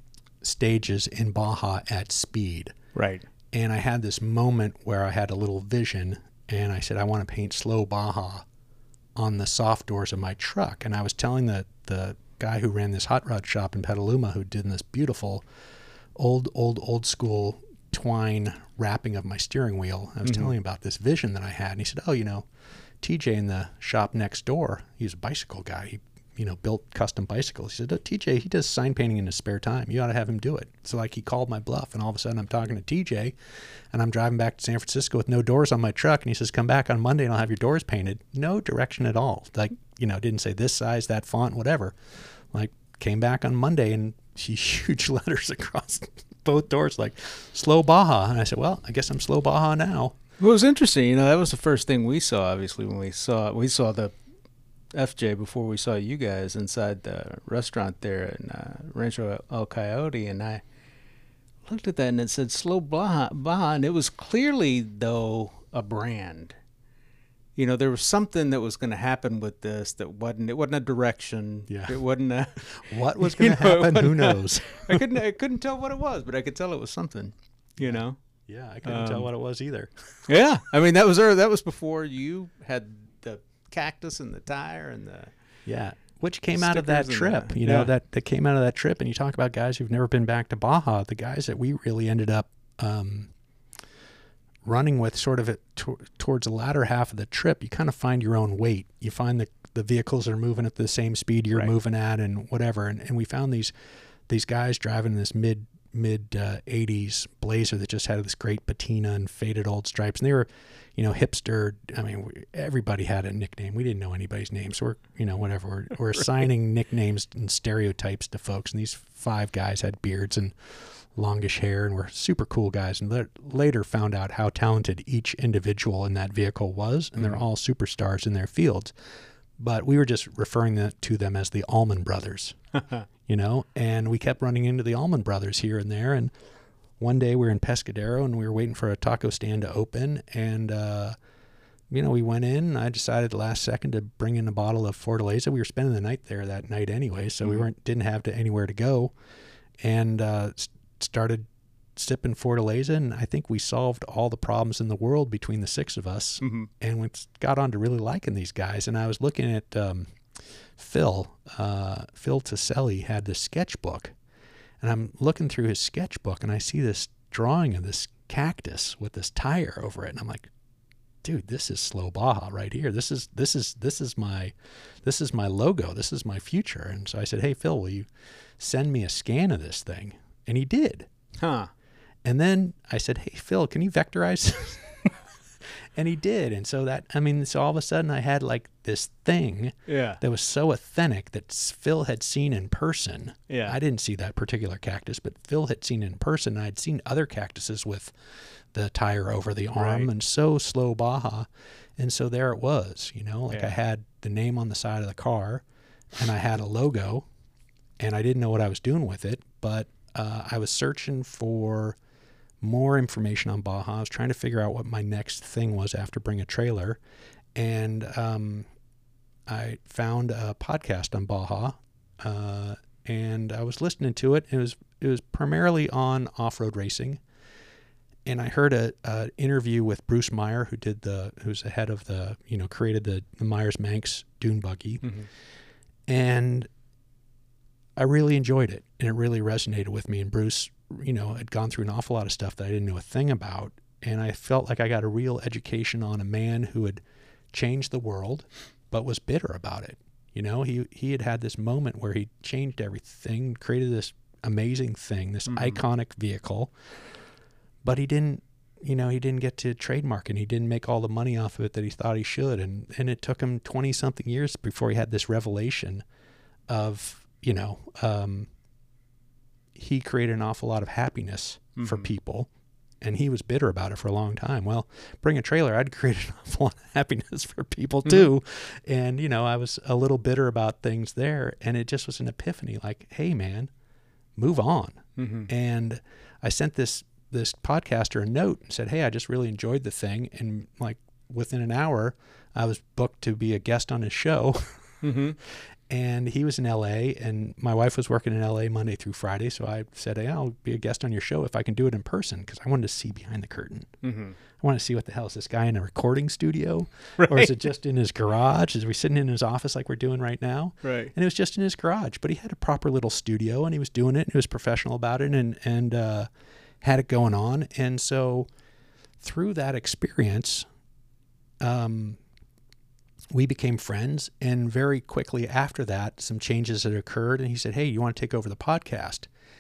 stages in Baja at speed. Right. And I had this moment where I had a little vision and I said, I want to paint Slow Baja on the soft doors of my truck. And I was telling the, the guy who ran this hot rod shop in Petaluma who did this beautiful old, old, old school twine wrapping of my steering wheel. I was Mhm. telling him about this vision that I had. And he said, oh, you know, T J in the shop next door, he's a bicycle guy. He, you know, built custom bicycles. He said, oh, T J, he does sign painting in his spare time. You ought to have him do it. So like he called my bluff and all of a sudden I'm talking to T J and I'm driving back to San Francisco with no doors on my truck. And he says, come back on Monday and I'll have your doors painted. No direction at all. Like, you know, didn't say this size, that font, whatever. Like came back on Monday and huge letters across both doors, like Slow Baja. And I said, well, I guess I'm Slow Baja now. Well, it was interesting. You know, that was the first thing we saw, obviously, when we saw we saw the F J before we saw you guys inside the restaurant there in uh, Rancho El Coyote. And I looked at that and it said Slow Baja, Baja. And it was clearly, though, a brand. You know, there was something that was going to happen with this that wasn't, it wasn't a direction. Yeah. It wasn't a, What was You going to know, it happen? Who wasn't a- knows? I couldn't, I couldn't tell what it was, but I could tell it was something, you know? Yeah, I couldn't Um, tell what it was either. Yeah, I mean that was ear- that was before you had the cactus and the tire and the Yeah, which came out of that stickers and trip, the- you know, yeah. that, that came out of that trip. And you talk about guys who've never been back to Baja, the guys that we really ended up um, running with sort of at, to, towards the latter half of the trip. You kind of find your own weight. You find the, the vehicles are moving at the same speed you're Right. moving at and whatever. And, and we found these these guys driving this mid mid uh, eighties Blazer that just had this great patina and faded old stripes. And they were, you know, hipster. I mean, we, everybody had a nickname. We didn't know anybody's name. So we're, you know, whatever. We're, we're assigning nicknames and stereotypes to folks. And these five guys had beards and longish hair and were super cool guys. And la- later found out how talented each individual in that vehicle was. And they're Mhm. all superstars in their fields. But we were just referring the, to them as the Allman Brothers. You know, and we kept running into the Allman Brothers here and there. And one day we were in Pescadero and we were waiting for a taco stand to open. And, uh, you know, we went in and I decided last second to bring in a bottle of Fortaleza. We were spending the night there that night anyway, so we Mhm. weren't, didn't have to anywhere to go. and uh, s- started sipping Fortaleza, and I think we solved all the problems in the world between the six of us, Mm-hmm. and we got on to really liking these guys. And I was looking at um, Phil, uh, Phil Taselli had this sketchbook, and I'm looking through his sketchbook, and I see this drawing of this cactus with this tire over it, and I'm like, dude, this is Slow Baja right here. This is this is this is my this is my logo. This is my future. And so I said, hey Phil, will you send me a scan of this thing? And he did. Huh. And then I said, hey, Phil, can you vectorize? And he did. And so that, I mean, so all of a sudden I had like this thing Yeah. that was so authentic that s- Phil had seen in person. Yeah. I didn't see that particular cactus, but Phil had seen it in person. And I'd seen other cactuses with the tire over the arm, Right. and so Slow Baja. And so there it was, you know, like Yeah. I had the name on the side of the car, and I had a logo, and I didn't know what I was doing with it, but uh, I was searching for more information on Baja. I was trying to figure out what my next thing was after Bring a Trailer. And um, I found a podcast on Baja, uh, and I was listening to it. It was it was primarily on off-road racing. And I heard a, a interview with Bruce Meyer, who did the who's the head of the, you know, created the, the Myers-Manx dune buggy. Mm-hmm. And I really enjoyed it, and it really resonated with me. And Bruce, you know, had gone through an awful lot of stuff that I didn't know a thing about. And I felt like I got a real education on a man who had changed the world, but was bitter about it. You know, he, he had had this moment where he changed everything, created this amazing thing, this Mm-hmm. iconic vehicle, but he didn't, you know, he didn't get to trademark it. He didn't make all the money off of it that he thought he should. And, and it took him twenty something years before he had this revelation of, you know, um, he created an awful lot of happiness mm-hmm. for people, and he was bitter about it for a long time. Well, Bring a Trailer, I'd created an awful lot of happiness for people too. Mm-hmm. And, you know, I was a little bitter about things there, and it just was an epiphany, like, hey man, move on. Mm-hmm. And I sent this, this podcaster a note and said, hey, I just really enjoyed the thing. And like within an hour, I was booked to be a guest on his show. Mm-hmm. And he was in L A, and my wife was working in L A Monday through Friday. So I said, hey, I'll be a guest on your show if I can do it in person, because I wanted to see behind the curtain. Mm-hmm. I wanted to see what the hell is this guy in a recording studio? Right. Or is it just in his garage? Is we sitting in his office like we're doing right now? Right. And it was just in his garage, but he had a proper little studio, and he was doing it, and he was professional about it, and, and uh, had it going on. And so through that experience, um, we became friends, and very quickly after that, some changes had occurred, and he said, hey, you want to take over the podcast?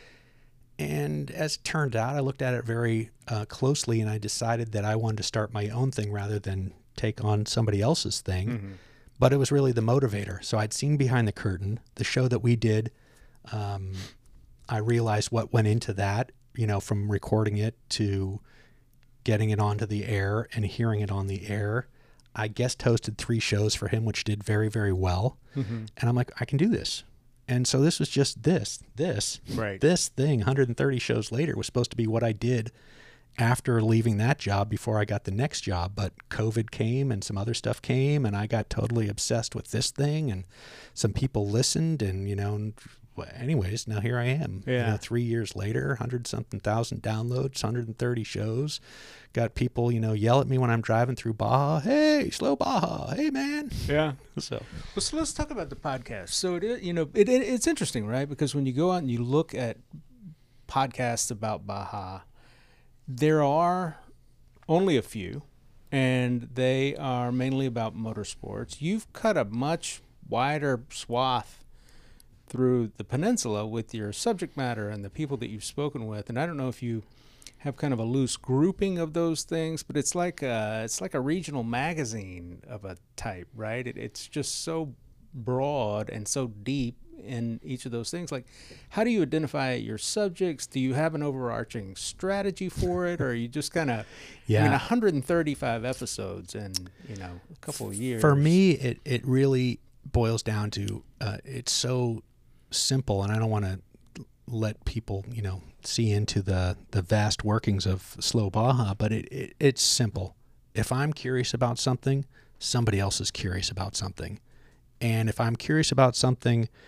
And as it turned out, I looked at it very uh, closely, and I decided that I wanted to start my own thing rather than take on somebody else's thing. Mm-hmm. But it was really the motivator. So I'd seen Behind the Curtain, the show that we did. Um, I realized what went into that, you know, from recording it to getting it onto the air and hearing it on the air. I guest hosted three shows for him, which did very, very well. Mm-hmm. And I'm like, I can do this. And so this was just this, this, right. this thing one hundred thirty shows later was supposed to be what I did after leaving that job before I got the next job. But COVID came and some other stuff came, and I got totally obsessed with this thing, and some people listened, and, you know, anyways, now here I am. Yeah. You know, three years later, one hundred something thousand downloads, one hundred thirty shows. Got people, you know, yell at me when I'm driving through Baja. Hey, Slow Baja. Hey, man. Yeah. So, well, so let's talk about the podcast. So it is, you know, it, it it's interesting, right? Because when you go out and you look at podcasts about Baja, there are only a few, and they are mainly about motorsports. You've cut a much wider swath through the peninsula with your subject matter and the people that you've spoken with. And I don't know if you have kind of a loose grouping of those things, but it's like a, it's like a regional magazine of a type, right? It, it's just so broad and so deep in each of those things. Like, how do you identify your subjects? Do you have an overarching strategy for it, or are you just kind of, yeah. I mean, one hundred thirty-five episodes in, you know, a couple of years? For me, it, it really boils down to, uh, it's so simple, and I don't want to let people, you know, see into the, the vast workings of Slow Baja, but it, it it's simple. If I'm curious about something, somebody else is curious about something. And if I'm curious about something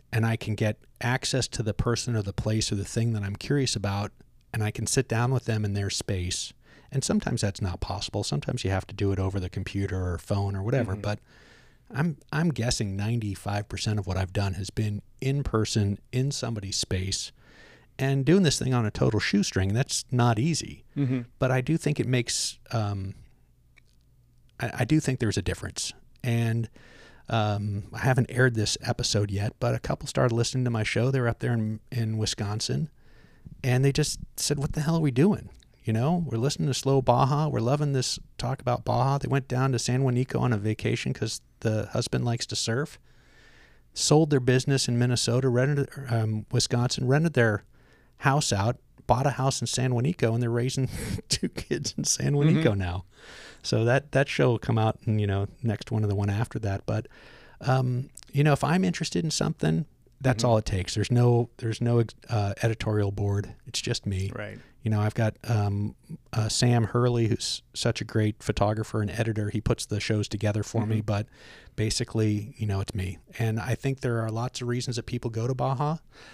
and I can get access to the person or the place or the thing that I'm curious about, and I can sit down with them in their space. And sometimes that's not possible. Sometimes you have to do it over the computer or phone or whatever. Mm-hmm. But I'm I'm guessing ninety-five percent of what I've done has been in person, in somebody's space, and doing this thing on a total shoestring. That's not easy. Mm-hmm. But I do think it makes, um, I, I do think there's a difference. And um, I haven't aired this episode yet, but a couple started listening to my show. They were up there in, in Wisconsin, and they just said, what the hell are we doing? You know, we're listening to Slow Baja. We're loving this talk about Baja. They went down to San Juanico on a vacation because the husband likes to surf. Sold their business in Minnesota, rented um, Wisconsin, rented their house out, bought a house in San Juanico, and they're raising two kids in San Juanico mm-hmm. now. So that that show will come out, and you know, next one or the one after that. But um, you know, if I'm interested in something, that's mm-hmm. all it takes. There's no there's no uh, editorial board. It's just me. Right. You know, I've got um, uh, Sam Hurley, who's such a great photographer and editor. He puts the shows together for mm-hmm. me, but basically, you know, it's me. And I think there are lots of reasons that people go to Baja,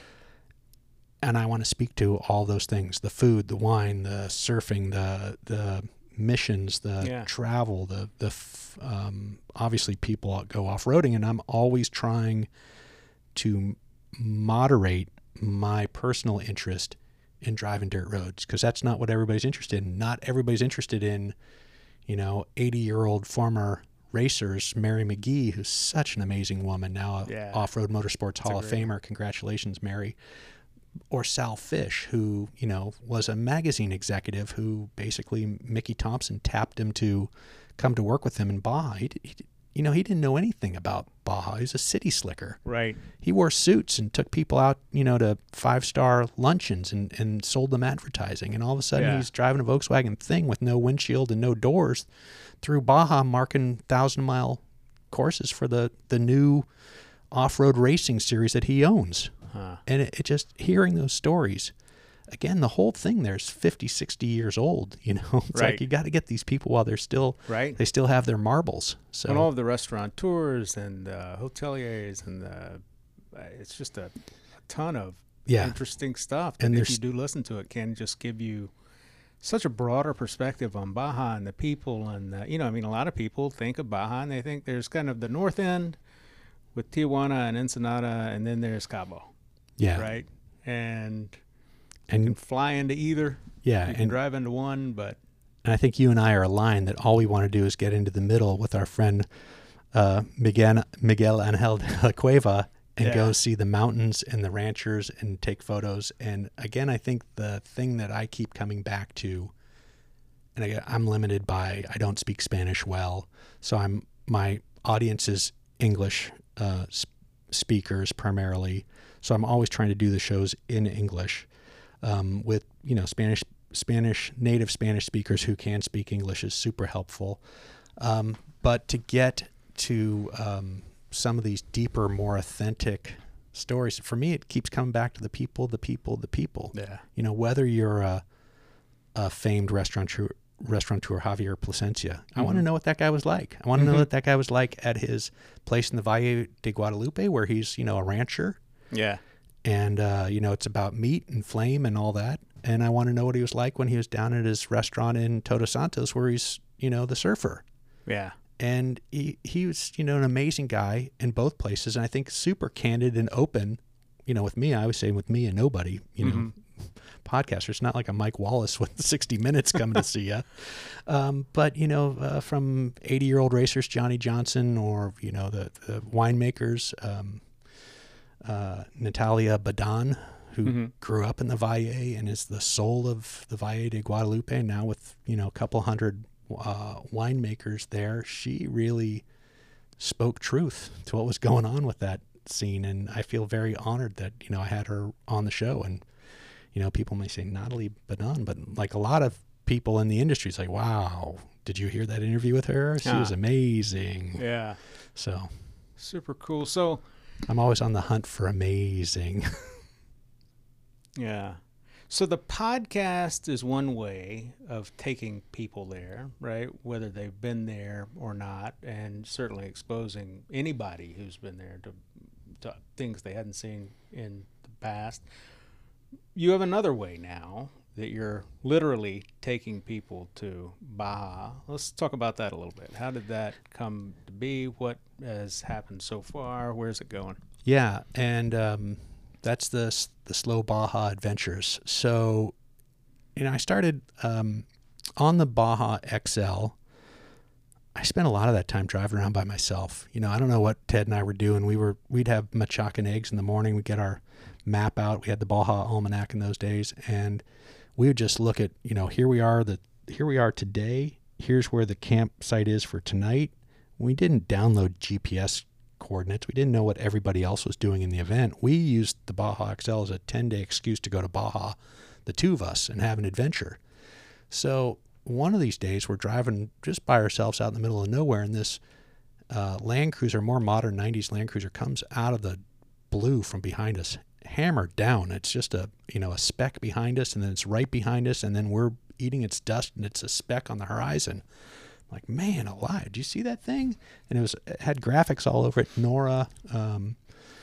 and I want to speak to all those things: the food, the wine, the surfing, the the missions, the yeah. travel, the the f- um, obviously people go off-roading, and I'm always trying to moderate my personal interest in driving dirt roads, because that's not what everybody's interested in. Not everybody's interested in, you know, eighty-year-old former racers, Mary McGee, who's such an amazing woman, now a yeah. off-road motorsports Hall of Famer. Congratulations, Mary. Or Sal Fish, who, you know, was a magazine executive who basically Mickey Thompson tapped him to come to work with him in Baja. He, he, you know, he didn't know anything about Baja. He was a city slicker. Right. He wore suits and took people out, you know, to five-star luncheons and, and sold them advertising. And all of a sudden yeah. he's driving a Volkswagen Thing with no windshield and no doors through Baja, marking thousand-mile courses for the, the new off-road racing series that he owns. Huh. And it, it just, hearing those stories, again, the whole thing there's fifty, sixty years old, you know. It's right. like you got to get these people while they're still, right. they still have their marbles. So and all of the restaurateurs and uh, hoteliers and uh, it's just a, a ton of yeah. interesting stuff. That and if you do listen to it, can just give you such a broader perspective on Baja and the people. And, uh, you know, I mean, a lot of people think of Baja and they think there's kind of the north end with Tijuana and Ensenada, and then there's Cabo. Yeah. Right. And and you can fly into either. Yeah. You and can drive into one, but and I think you and I are aligned that all we want to do is get into the middle with our friend uh, Miguel Miguel Angel de la Cueva and yeah. go see the mountains and the ranchers and take photos. And again, I think the thing that I keep coming back to, and I, I'm limited by I don't speak Spanish well, so I'm my audience is English uh, sp- speakers primarily. So I'm always trying to do the shows in English um, with, you know, Spanish, Spanish, native Spanish speakers who can speak English is super helpful. Um, but to get to um, some of these deeper, more authentic stories, for me, it keeps coming back to the people, the people, the people. Yeah. You know, whether you're a, a famed restaurateur, restaurateur Javier Plasencia, mm-hmm. I want to know what that guy was like. I want to mm-hmm. know what that guy was like at his place in the Valle de Guadalupe, where he's, you know, a rancher. Yeah. And, uh, you know, it's about meat and flame and all that. And I want to know what he was like when he was down at his restaurant in Todos Santos, where he's, you know, the surfer. Yeah. And he, he was, you know, an amazing guy in both places. And I think super candid and open, you know, with me, I always say with me and nobody, you mm-hmm. know, podcaster. It's not like a Mike Wallace with sixty minutes coming to see you. Um, but, you know, uh, from eighty-year-old racers, Johnny Johnson, or, you know, the, the winemakers, um, uh, Natalia Badan, who mm-hmm. grew up in the Valle and is the soul of the Valle de Guadalupe, now with, you know, a couple hundred uh, winemakers there. She really spoke truth to what was going on with that scene. And I feel very honored that, you know, I had her on the show. And, you know, people may say Natalie Badan, but like a lot of people in the industry, it's like, wow, did you hear that interview with her? She yeah. was amazing. Yeah. So super cool. So I'm always on the hunt for amazing. Yeah. So the podcast is one way of taking people there, right? Whether they've been there or not, and certainly exposing anybody who's been there to to things they hadn't seen in the past. You have another way now that you're literally taking people to Baja. Let's talk about that a little bit. How did that come to be? What has happened so far? Where's it going? Yeah, and um, that's the the Slow Baja Adventures. So, you know, I started um, on the Baja X L. I spent a lot of that time driving around by myself. You know, I don't know what Ted and I were doing. We were we'd have machaca and eggs in the morning. We'd get our map out. We had the Baja Almanac in those days, and we would just look at, you know, here we are, the here we are today. Here's where the campsite is for tonight. We didn't download G P S coordinates. We didn't know what everybody else was doing in the event. We used the Baja X L as a ten-day excuse to go to Baja, the two of us, and have an adventure. So one of these days, we're driving just by ourselves out in the middle of nowhere, and this uh, Land Cruiser, more modern nineties Land Cruiser, comes out of the blue from behind us, hammered down. It's just a, you know, a speck behind us, and then it's right behind us, and then we're eating its dust, and it's a speck on the horizon. I'm like, man alive, did you see that thing? And it was it had graphics all over it, NORA, um,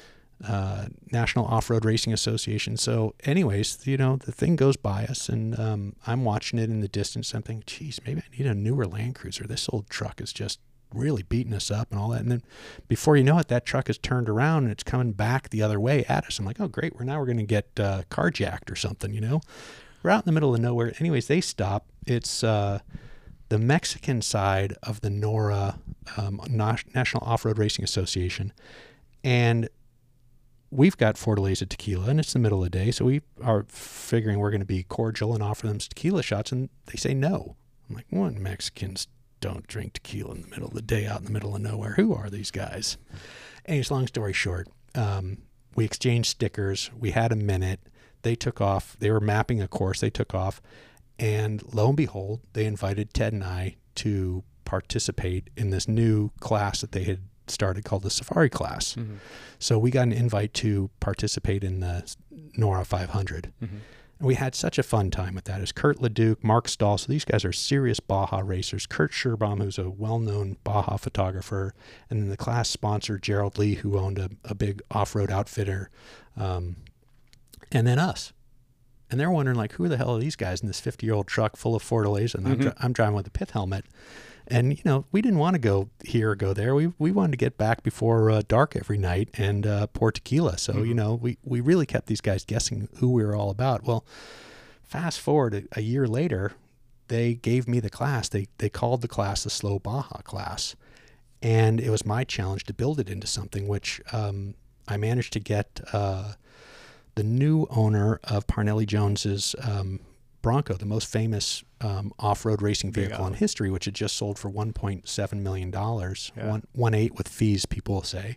uh, National Off-Road Racing Association. So anyways, you know, the thing goes by us, and um, I'm watching it in the distance. I'm thinking, geez, maybe I need a newer Land Cruiser. This old truck is just really beating us up and all that. And then before you know it, that truck is turned around and it's coming back the other way at us. I'm like, oh, great. We're now we're going to get uh, carjacked or something, you know. We're out in the middle of nowhere. Anyways, they stop. It's uh, the Mexican side of the NORA, um, National Off-Road Racing Association. And we've got four delays of tequila, and it's the middle of the day. So we are figuring we're going to be cordial and offer them tequila shots. And they say no. I'm like, what? Mexicans don't drink tequila in the middle of the day out in the middle of nowhere. Who are these guys? Anyways, long story short, um, we exchanged stickers. We had a minute. They took off. They were mapping a course. They took off. And lo and behold, they invited Ted and I to participate in this new class that they had started called the Safari class. Mm-hmm. So we got an invite to participate in the NORA five hundred. Mm-hmm. And we had such a fun time with that. It was Kurt Leduc, Mark Stahl. So these guys are serious Baja racers. Kurt Scherbaum, who's a well-known Baja photographer. And then the class sponsor, Gerald Lee, who owned a, a big off-road outfitter. Um, and then us. And they're wondering, like, who the hell are these guys in this fifty-year-old truck full of four delays? And mm-hmm. I'm, I'm driving with a pith helmet. And, you know, we didn't want to go here or go there. We we wanted to get back before uh, dark every night and uh, pour tequila. So, mm-hmm. you know, we, we really kept these guys guessing who we were all about. Well, fast forward a, a year later, they gave me the class. They they called the class the Slow Baja class. And it was my challenge to build it into something, which um, I managed to get uh, the new owner of Parnelli Jones's um, Bronco, the most famous um, off-road racing vehicle in history, which had just sold for one point seven million dollars, yeah. one one eight with fees, people will say.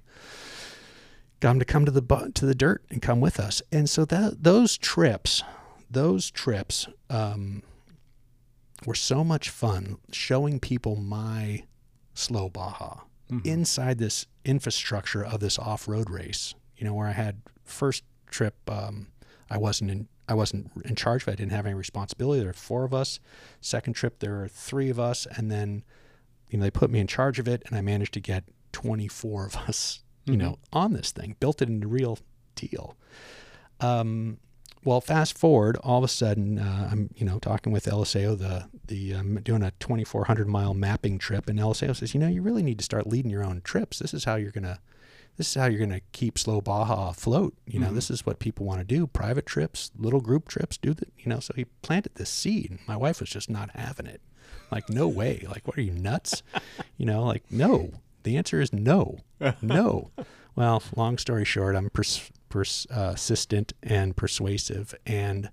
Got him to come to the to the dirt and come with us, and so that those trips, those trips um, were so much fun, showing people my Slow Baja mm-hmm. inside this infrastructure of this off-road race. You know, where I had first trip, um, I wasn't in. I wasn't in charge of it. I didn't have any responsibility. There were four of us. Second trip, there were three of us. And then, you know, they put me in charge of it, and I managed to get twenty-four of us, you mm-hmm. know, on this thing, built it into a real deal. Um, well, fast forward, all of a sudden, uh, I'm, you know, talking with Eliseo, the, the, um, doing a twenty-four hundred mile mapping trip. And Eliseo says, you know, you really need to start leading your own trips. This is how you're going to, This is how you're going to keep Slow Baja afloat. You know, mm-hmm. this is what people want to do. Private trips, little group trips, do that. You know, so he planted this seed. And my wife was just not having it. Like, no way. Like, what are you, nuts? You know, like, no. The answer is no. No. Well, long story short, I'm pers- pers- uh, persistent and persuasive, and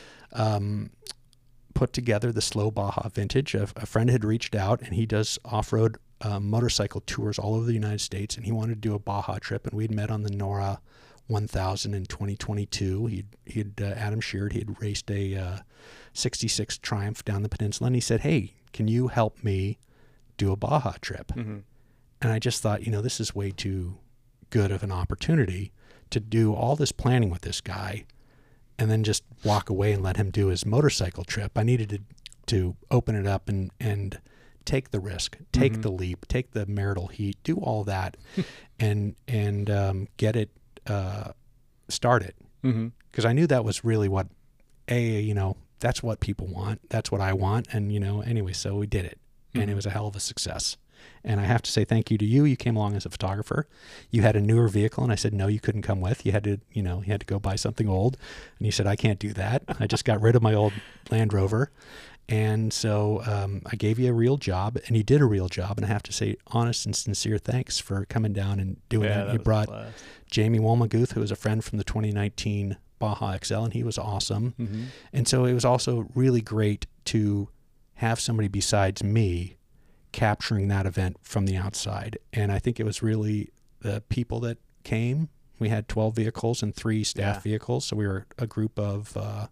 um, put together the Slow Baja Vintage. A, a friend had reached out, and he does off-road Uh, motorcycle tours all over the United States, and he wanted to do a Baja trip, and we'd met on the NORA one thousand in twenty twenty-two. He'd, he'd uh, Adam Sheard, he had raced a uh, sixty-six Triumph down the peninsula, and he said, hey, can you help me do a Baja trip? Mm-hmm. And I just thought, you know, this is way too good of an opportunity to do all this planning with this guy and then just walk away and let him do his motorcycle trip. I needed to, to open it up and, and take the risk, take mm-hmm. the leap, take the marital heat, do all that, and and um, get it uh, start it. Mm-hmm. Because I knew that was really what, A, you know, that's what people want. That's what I want. And, you know, anyway, so we did it. Mm-hmm. And it was a hell of a success. And I have to say thank you to you. You came along as a photographer. You had a newer vehicle, and I said, no, you couldn't come with. You had to, you know, you had to go buy something old. And you said, I can't do that. I just got rid of my old Land Rover. And so um, I gave you a real job, and you did a real job. And I have to say honest and sincere thanks for coming down and doing Yeah, that. that You was brought a blast. Jamie Wolmaguth, who was a friend from the twenty nineteen Baja X L, and he was awesome. Mm-hmm. And so it was also really great to have somebody besides me capturing that event from the outside. And I think it was really the people that came. We had twelve vehicles and three staff Yeah. vehicles. So we were a group of uh,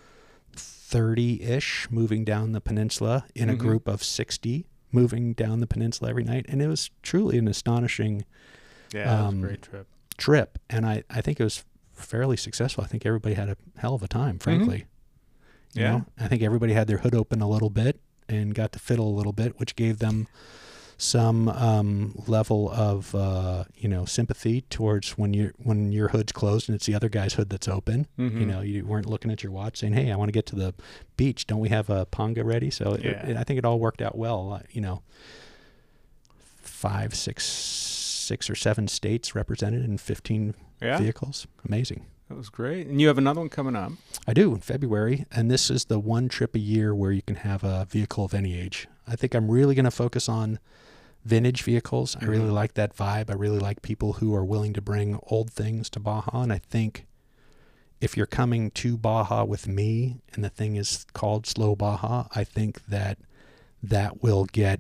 thirty-ish moving down the peninsula in Mm-hmm. a group of sixty moving down the peninsula every night. And it was truly an astonishing Yeah, that was Um, a great trip. trip. And I, I think it was fairly successful. I think everybody had a hell of a time, frankly. You Yeah. know? I think everybody had their hood open a little bit and got to fiddle a little bit, which gave them some um, level of uh, you know, sympathy towards when you when your hood's closed and it's the other guy's hood that's open. Mm-hmm. You know, you weren't looking at your watch saying, "Hey, I want to get to the beach. Don't we have a panga ready?" So it, Yeah. it, I think it all worked out well. Uh, you know, five, six, six or seven states represented in fifteen Yeah, vehicles. Amazing. that was great. And you have another one coming up. I do in February, and this is the one trip a year where you can have a vehicle of any age. I think I'm really going to focus on vintage vehicles. I really Mhm. like that vibe. I really like people who are willing to bring old things to Baja, and I think if you're coming to Baja with me and the thing is called Slow Baja, I think that that will get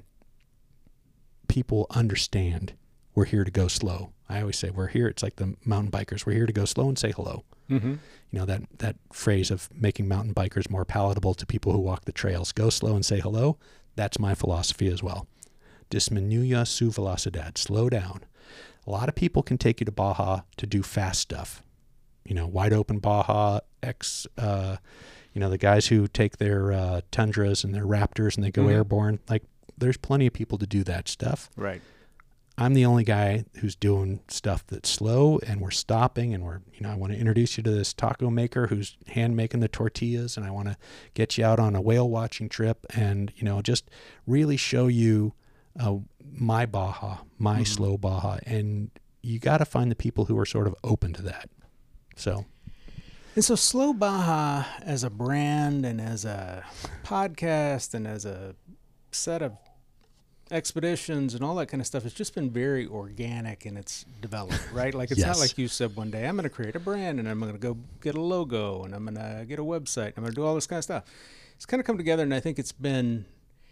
people understand we're here to go slow. I always say we're here. It's like the mountain bikers. We're here to go slow and say hello. Mm-hmm. You know, that, that phrase of making mountain bikers more palatable to people who walk the trails. Go slow and say hello. That's my philosophy as well. Disminuya su velocidad. Slow down. A lot of people can take you to Baja to do fast stuff. You know, wide open Baja, X, uh, you know, the guys who take their uh, Tundras and their Raptors and they go Mhm. airborne. Like, there's plenty of people to do that stuff. Right. I'm the only guy who's doing stuff that's slow, and we're stopping, and we're, you know, I want to introduce you to this taco maker who's hand making the tortillas, and I want to get you out on a whale watching trip and, you know, just really show you uh, my Baja, my Mhm. slow Baja. And you got to find the people who are sort of open to that. So, And so Slow Baja as a brand and as a podcast and as a set of expeditions and all that kind of stuff, it's just been very organic in its development, right? Like it's Yes. not like you said one day, I'm going to create a brand and I'm going to go get a logo and I'm going to get a website and I'm going to do all this kind of stuff. It's kind of come together, and I think it's been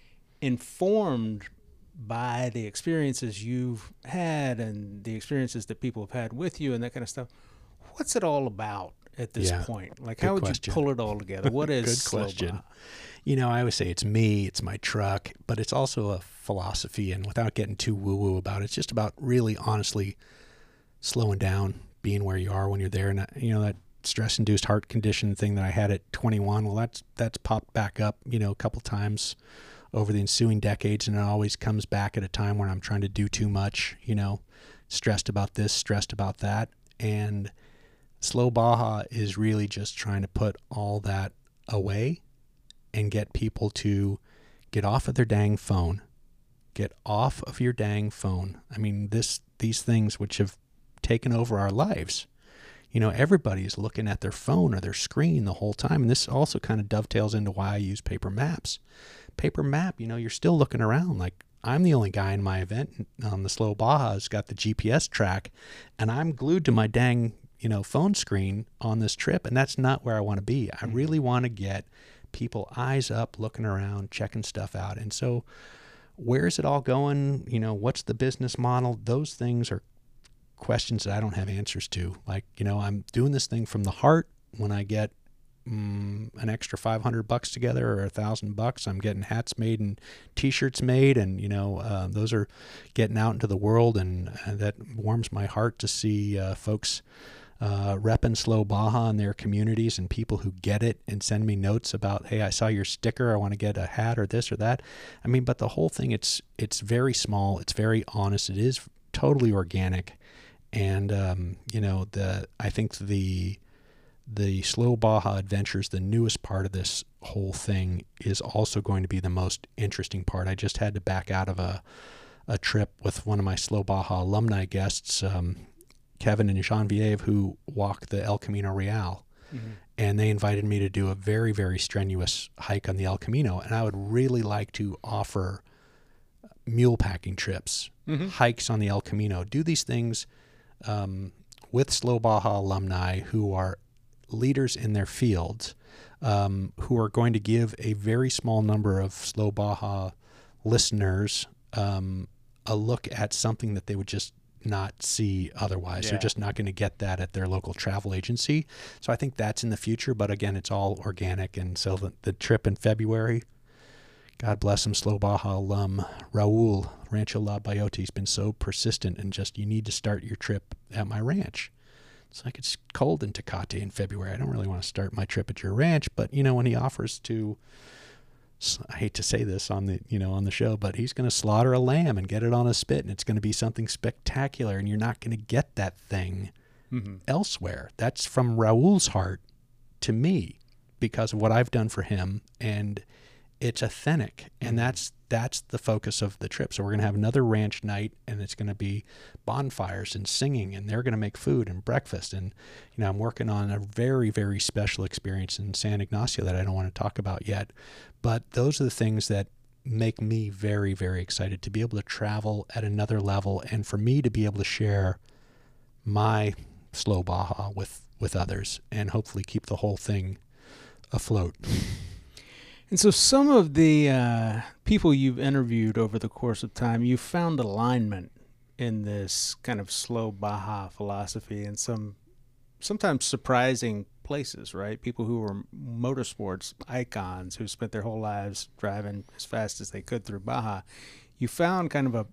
informed by the experiences you've had and the experiences that people have had with you and that kind of stuff. What's it all about at this Yeah. point? Like, Good how would question. you pull it all together? What is Good Slow question. Baja? you know, I always say it's me, it's my truck, but it's also a philosophy. And without getting too woo-woo about it, it's just about really honestly slowing down, being where you are when you're there. And, you know, that stress-induced heart condition thing that I had at twenty-one, well, that's that's popped back up, you know, a couple times over the ensuing decades, and it always comes back at a time when I'm trying to do too much, you know, stressed about this, stressed about that. And Slow Baja is really just trying to put all that away and get people to get off of their dang phone. Get off of your dang phone. I mean, this these things which have taken over our lives. You know, everybody's looking at their phone or their screen the whole time. And this also kind of dovetails into why I use paper maps. Paper map, you know, you're still looking around. Like, I'm the only guy in my event on the Slow Baja who's got the G P S track, and I'm glued to my dang, you know, phone screen on this trip, and that's not where I want to be. I really want to get people eyes up, looking around, checking stuff out. And so where's it all going? You know, what's the business model? Those things are questions that I don't have answers to. Like, you know, I'm doing this thing from the heart. When I get um, an extra five hundred bucks together or a thousand bucks, I'm getting hats made and t-shirts made. And, you know, uh, those are getting out into the world, and uh, that warms my heart to see uh, folks uh, repping Slow Baja in their communities, and people who get it and send me notes about, hey, I saw your sticker, I want to get a hat or this or that. I mean, but the whole thing, it's, it's very small. It's very honest. It is totally organic. And um, you know, the I think the the Slow Baja Adventures, the newest part of this whole thing, is also going to be the most interesting part. I just had to back out of a a trip with one of my Slow Baja alumni guests, um, Kevin and Genevieve, who walk the El Camino Real. Mm-hmm. And they invited me to do a very, very strenuous hike on the El Camino. And I would really like to offer mule packing trips, mm-hmm. hikes on the El Camino, do these things um, with Slow Baja alumni who are leaders in their fields, um, who are going to give a very small number of Slow Baja listeners um, a look at something that they would just not see otherwise. Yeah. They're just not going to get that at their local travel agency. So I think that's in the future, but again, it's all organic. And so the, the trip in February, God bless him, Slow Baja alum Raul, Rancho La Bayota, he's been so persistent and just, you need to start your trip at my ranch. It's like, it's cold in Tecate in February. I don't really want to start my trip at your ranch, but you know, when he offers to, I hate to say this on the, you know, on the show, but he's going to slaughter a lamb and get it on a spit, and it's going to be something spectacular, and you're not going to get that thing mm-hmm. elsewhere. That's from Raul's heart to me because of what I've done for him, and it's authentic, and that's that's the focus of the trip. So we're going to have another ranch night, and it's going to be bonfires and singing, and they're going to make food and breakfast. And, you know, I'm working on a very, very special experience in San Ignacio that I don't want to talk about yet. But those are the things that make me very, very excited to be able to travel at another level, and for me to be able to share my Slow Baja with, with others and hopefully keep the whole thing afloat. And so some of the uh, people you've interviewed over the course of time, you found alignment in this kind of Slow Baja philosophy in some sometimes surprising places, right? People who were motorsports icons who spent their whole lives driving as fast as they could through Baja. You found kind of a,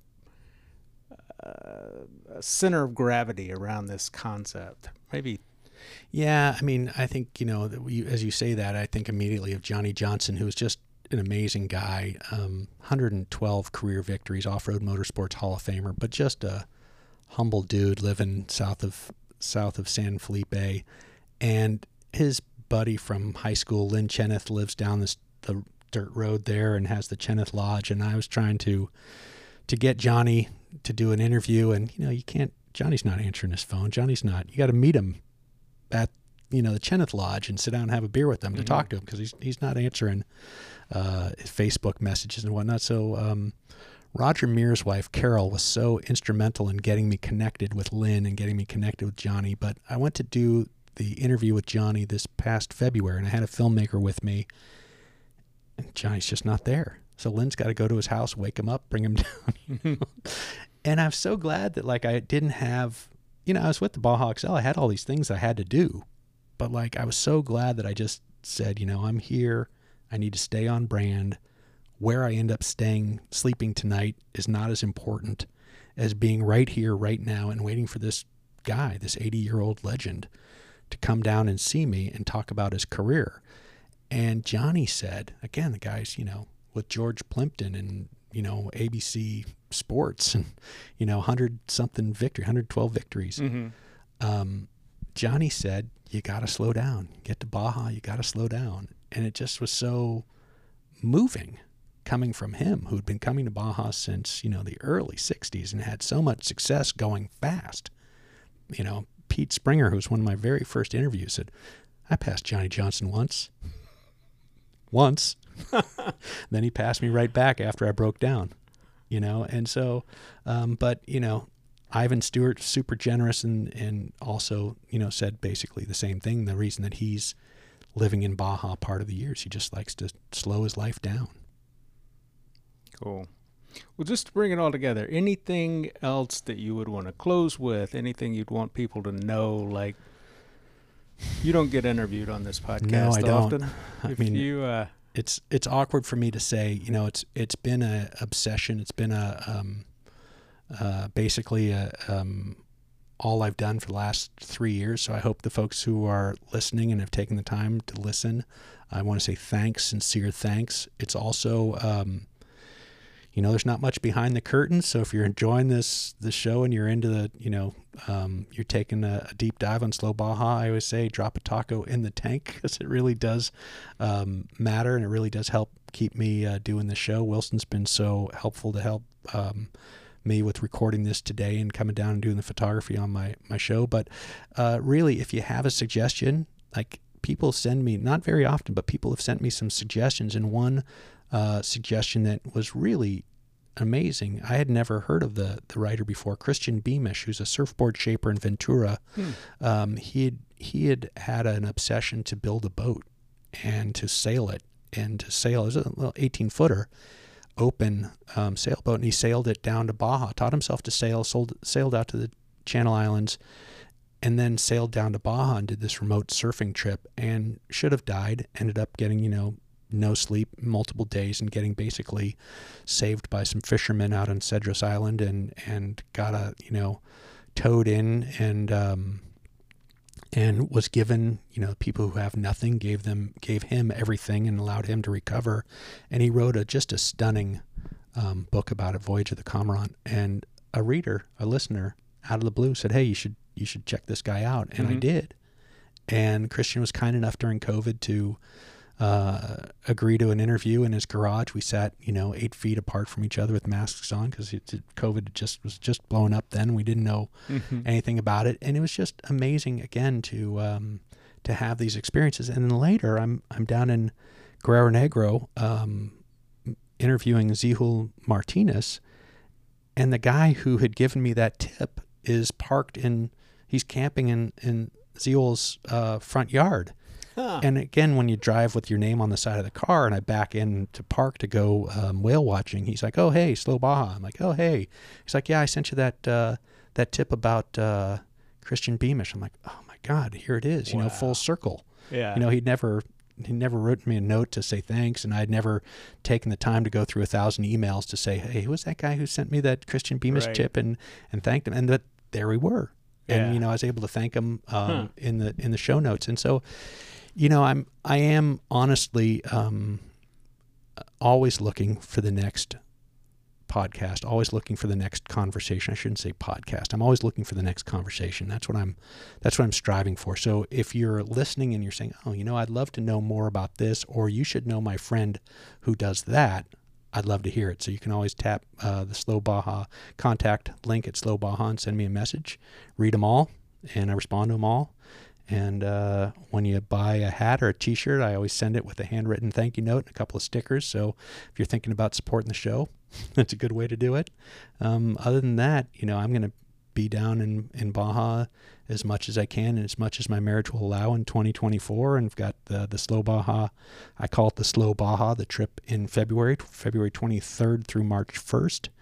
uh, a center of gravity around this concept. Maybe. Yeah, I mean, I think, you know, that we, as you say that, I think immediately of Johnny Johnson, who is just an amazing guy, um, one hundred twelve career victories, off-road motorsports Hall of Famer, but just a humble dude living south of south of San Felipe. And his buddy from high school, Lynn Cheneth, lives down this the dirt road there and has the Cheneth Lodge. And I was trying to to get Johnny to do an interview, and you know, you can't. Johnny's not answering his phone. Johnny's not. You got to meet him at, you know, the Cheneth Lodge and sit down and have a beer with them mm-hmm. to talk to him, because he's he's not answering uh, his Facebook messages and whatnot. So um, Roger Muir's wife, Carol, was so instrumental in getting me connected with Lynn and getting me connected with Johnny. But I went to do the interview with Johnny this past February, and I had a filmmaker with me, and Johnny's just not there. So Lynn's got to go to his house, wake him up, bring him down. You know? And I'm so glad that, like, I didn't have, you know, I was with the Baja X L. I had all these things I had to do, but like, I was so glad that I just said, you know, I'm here. I need to stay on brand. Where I end up staying, sleeping tonight is not as important as being right here, right now, and waiting for this guy, this eighty-year-old legend, to come down and see me and talk about his career. And Johnny said, again, the guy's, you know, with George Plimpton and, you know, A B C Sports and, you know, one hundred something victory, one hundred twelve victories. Mm-hmm. Um, Johnny said, you got to slow down. Get to Baja, you got to slow down. And it just was so moving coming from him, who'd been coming to Baja since, you know, the early sixties and had so much success going fast. You know, Pete Springer, who was one of my very first interviews, said, I passed Johnny Johnson once. Once. Then he passed me right back after I broke down, you know? And so, um, but, you know, Ivan Stewart, super generous, and, and also, you know, said basically the same thing. The reason that he's living in Baja part of the years, he just likes to slow his life down. Cool. Well, just to bring it all together, anything else that you would want to close with, anything you'd want people to know, like, you don't get interviewed on this podcast no, I often. Don't. I if mean, you, uh, it's it's awkward for me to say. You know, it's it's been a obsession. It's been a um, uh, basically a, um, all I've done for the last three years. So I hope the folks who are listening and have taken the time to listen, I want to say thanks, sincere thanks. It's also, um, you know, there's not much behind the curtains. So if you're enjoying this, the show and you're into the, you know, um, you're taking a, a deep dive on Slow Baja, I always say drop a taco in the tank, because it really does um, matter, and it really does help keep me uh, doing the show. Wilson's been so helpful to help um, me with recording this today and coming down and doing the photography on my, my show. But uh, really, if you have a suggestion, like people send me, not very often, but people have sent me some suggestions. And one uh, suggestion that was really amazing, I had never heard of the the writer before, Christian Beamish, who's a surfboard shaper in Ventura. Hmm. Um, he had, he had had an obsession to build a boat and to sail it, and to sail, it was a little eighteen footer, open um, sailboat, and he sailed it down to Baja, taught himself to sail, sold, sailed out to the Channel Islands, and then sailed down to Baja and did this remote surfing trip, and should have died, ended up getting, you know, no sleep, multiple days, and getting basically saved by some fishermen out on Cedros Island, and, and got a, you know, towed in, and, um, and was given, you know, people who have nothing, gave them, gave him everything and allowed him to recover. And he wrote a, just a stunning um, book about it, Voyage of the Cormorant. And a reader, a listener out of the blue said, hey, you should, you should check this guy out. And mm-hmm. I did. And Christian was kind enough during COVID to uh, agree to an interview in his garage. We sat, you know, eight feet apart from each other with masks on, because COVID just was just blowing up then. We didn't know mm-hmm. anything about it. And it was just amazing, again, to um, to have these experiences. And then later, I'm I'm down in Guerrero Negro um, interviewing Zihul Martinez, and the guy who had given me that tip is parked in, he's camping in, in Zihul's uh, front yard. Huh. And again, when you drive with your name on the side of the car, and I back in to park to go um, whale watching, he's like, oh, hey, Slow Baja. I'm like, oh, hey. He's like, yeah, I sent you that uh, that tip about uh, Christian Beamish. I'm like, oh, my God, here it is, wow. you know, full circle. Yeah. You know, he'd never... He never wrote me a note to say thanks, and I'd never taken the time to go through a thousand emails to say, hey, who was that guy who sent me that Christian Beamish right. tip, and, and thanked him. And that there we were. Yeah. And, you know, I was able to thank him um, huh. in the in the show notes. And so, you know, I'm I am honestly um, always looking for the next podcast, always looking for the next conversation. I shouldn't say podcast. I'm always looking for the next conversation. That's what I'm that's what I'm striving for. So if you're listening and you're saying, oh, you know, I'd love to know more about this, or you should know my friend who does that, I'd love to hear it. So you can always tap uh, the Slow Baja contact link at Slow Baja and send me a message. Read them all, and I respond to them all. And uh, when you buy a hat or a T-shirt, I always send it with a handwritten thank you note and a couple of stickers. So if you're thinking about supporting the show, that's a good way to do it. Um, other than that, you know, I'm going to be down in, in Baja as much as I can and as much as my marriage will allow in twenty twenty-four. And I've got the, the Slow Baja, I call it the Slow Baja, the trip in February, February twenty-third through March first.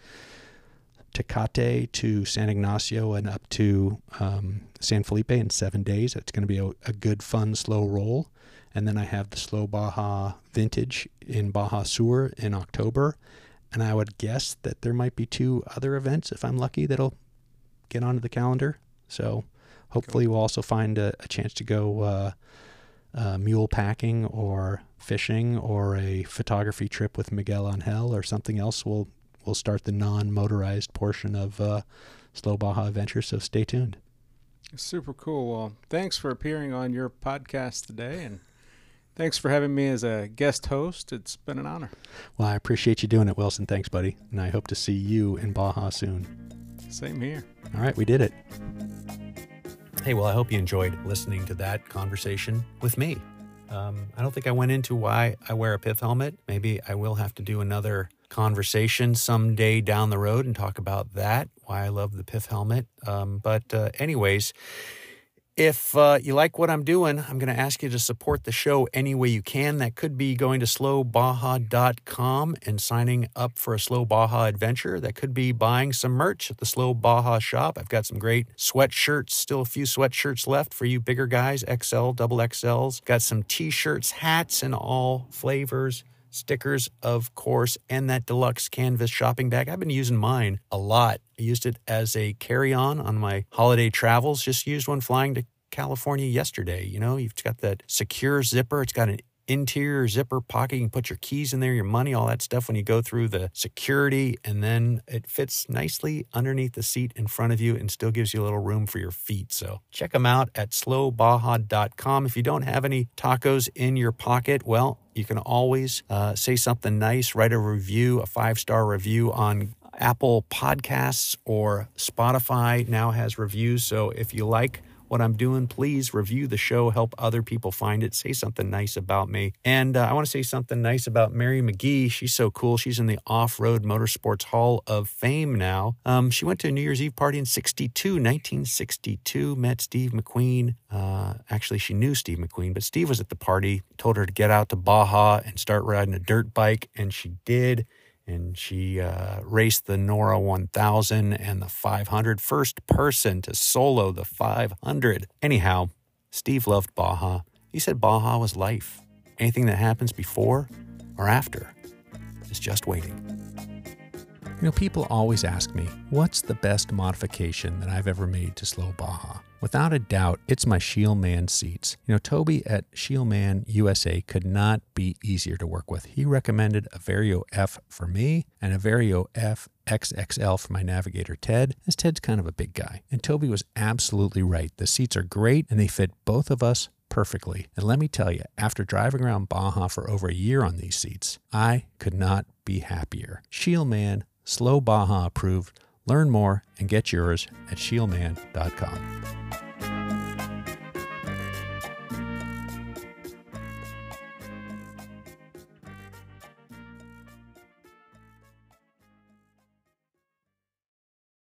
Tecate to San Ignacio and up to um, San Felipe in seven days. It's going to be a, a good, fun, slow roll. And then I have the Slow Baja Vintage in Baja Sur in October. And I would guess that there might be two other events, if I'm lucky, that'll get onto the calendar. So hopefully cool. we'll also find a, a chance to go uh, uh, mule packing or fishing, or a photography trip with Miguel Angel, or something else. We'll We'll start the non-motorized portion of uh, Slow Baja Adventure, so stay tuned. Super cool. Well, thanks for appearing on your podcast today, and thanks for having me as a guest host. It's been an honor. Well, I appreciate you doing it, Wilson. Thanks, buddy. And I hope to see you in Baja soon. Same here. All right, we did it. Hey, well, I hope you enjoyed listening to that conversation with me. Um, I don't think I went into why I wear a P I F helmet. Maybe I will have to do another conversation someday down the road and talk about that, why I love the P I F helmet. Um, but uh, anyways, if uh, you like what I'm doing, I'm going to ask you to support the show any way you can. That could be going to slow baja dot com and signing up for a Slow Baja adventure. That could be buying some merch at the Slow Baja shop. I've got some great sweatshirts, still a few sweatshirts left for you bigger guys, X L, double X Ls. Got some T-shirts, hats in all flavors, stickers, of course, and that deluxe canvas shopping bag. I've been using mine a lot. I used it as a carry-on on my holiday travels. Just used one flying to California yesterday. You know, you've got that secure zipper. It's got an interior zipper pocket. You can put your keys in there, your money, all that stuff when you go through the security. And then it fits nicely underneath the seat in front of you and still gives you a little room for your feet. So check them out at slow baja dot com. If you don't have any tacos in your pocket, well, you can always uh, say something nice, write a review, a five-star review on Apple Podcasts, or Spotify now has reviews. So if you like what I'm doing, please review the show, help other people find it, say something nice about me. And uh, I want to say something nice about Mary McGee. She's so cool. She's in the Off-Road Motorsports Hall of Fame now. Um, she went to a New Year's Eve party in sixty-two, nineteen sixty-two, met Steve McQueen. Uh, actually, she knew Steve McQueen, but Steve was at the party, told her to get out to Baja and start riding a dirt bike, and she did. And she uh, raced the Nora one thousand and the five hundred. First person to solo the five hundred. Anyhow, Steve loved Baja. He said Baja was life. Anything that happens before or after is just waiting. You know, people always ask me, what's the best modification that I've ever made to Slow Baja? Without a doubt, it's my Shieldman seats. You know, Toby at Shieldman U S A could not be easier to work with. He recommended a Vario F for me and a Vario F X X L for my navigator, Ted, as Ted's kind of a big guy. And Toby was absolutely right. The seats are great and they fit both of us perfectly. And let me tell you, after driving around Baja for over a year on these seats, I could not be happier. Shieldman, Slow Baja approved. Learn more and get yours at shieldman dot com.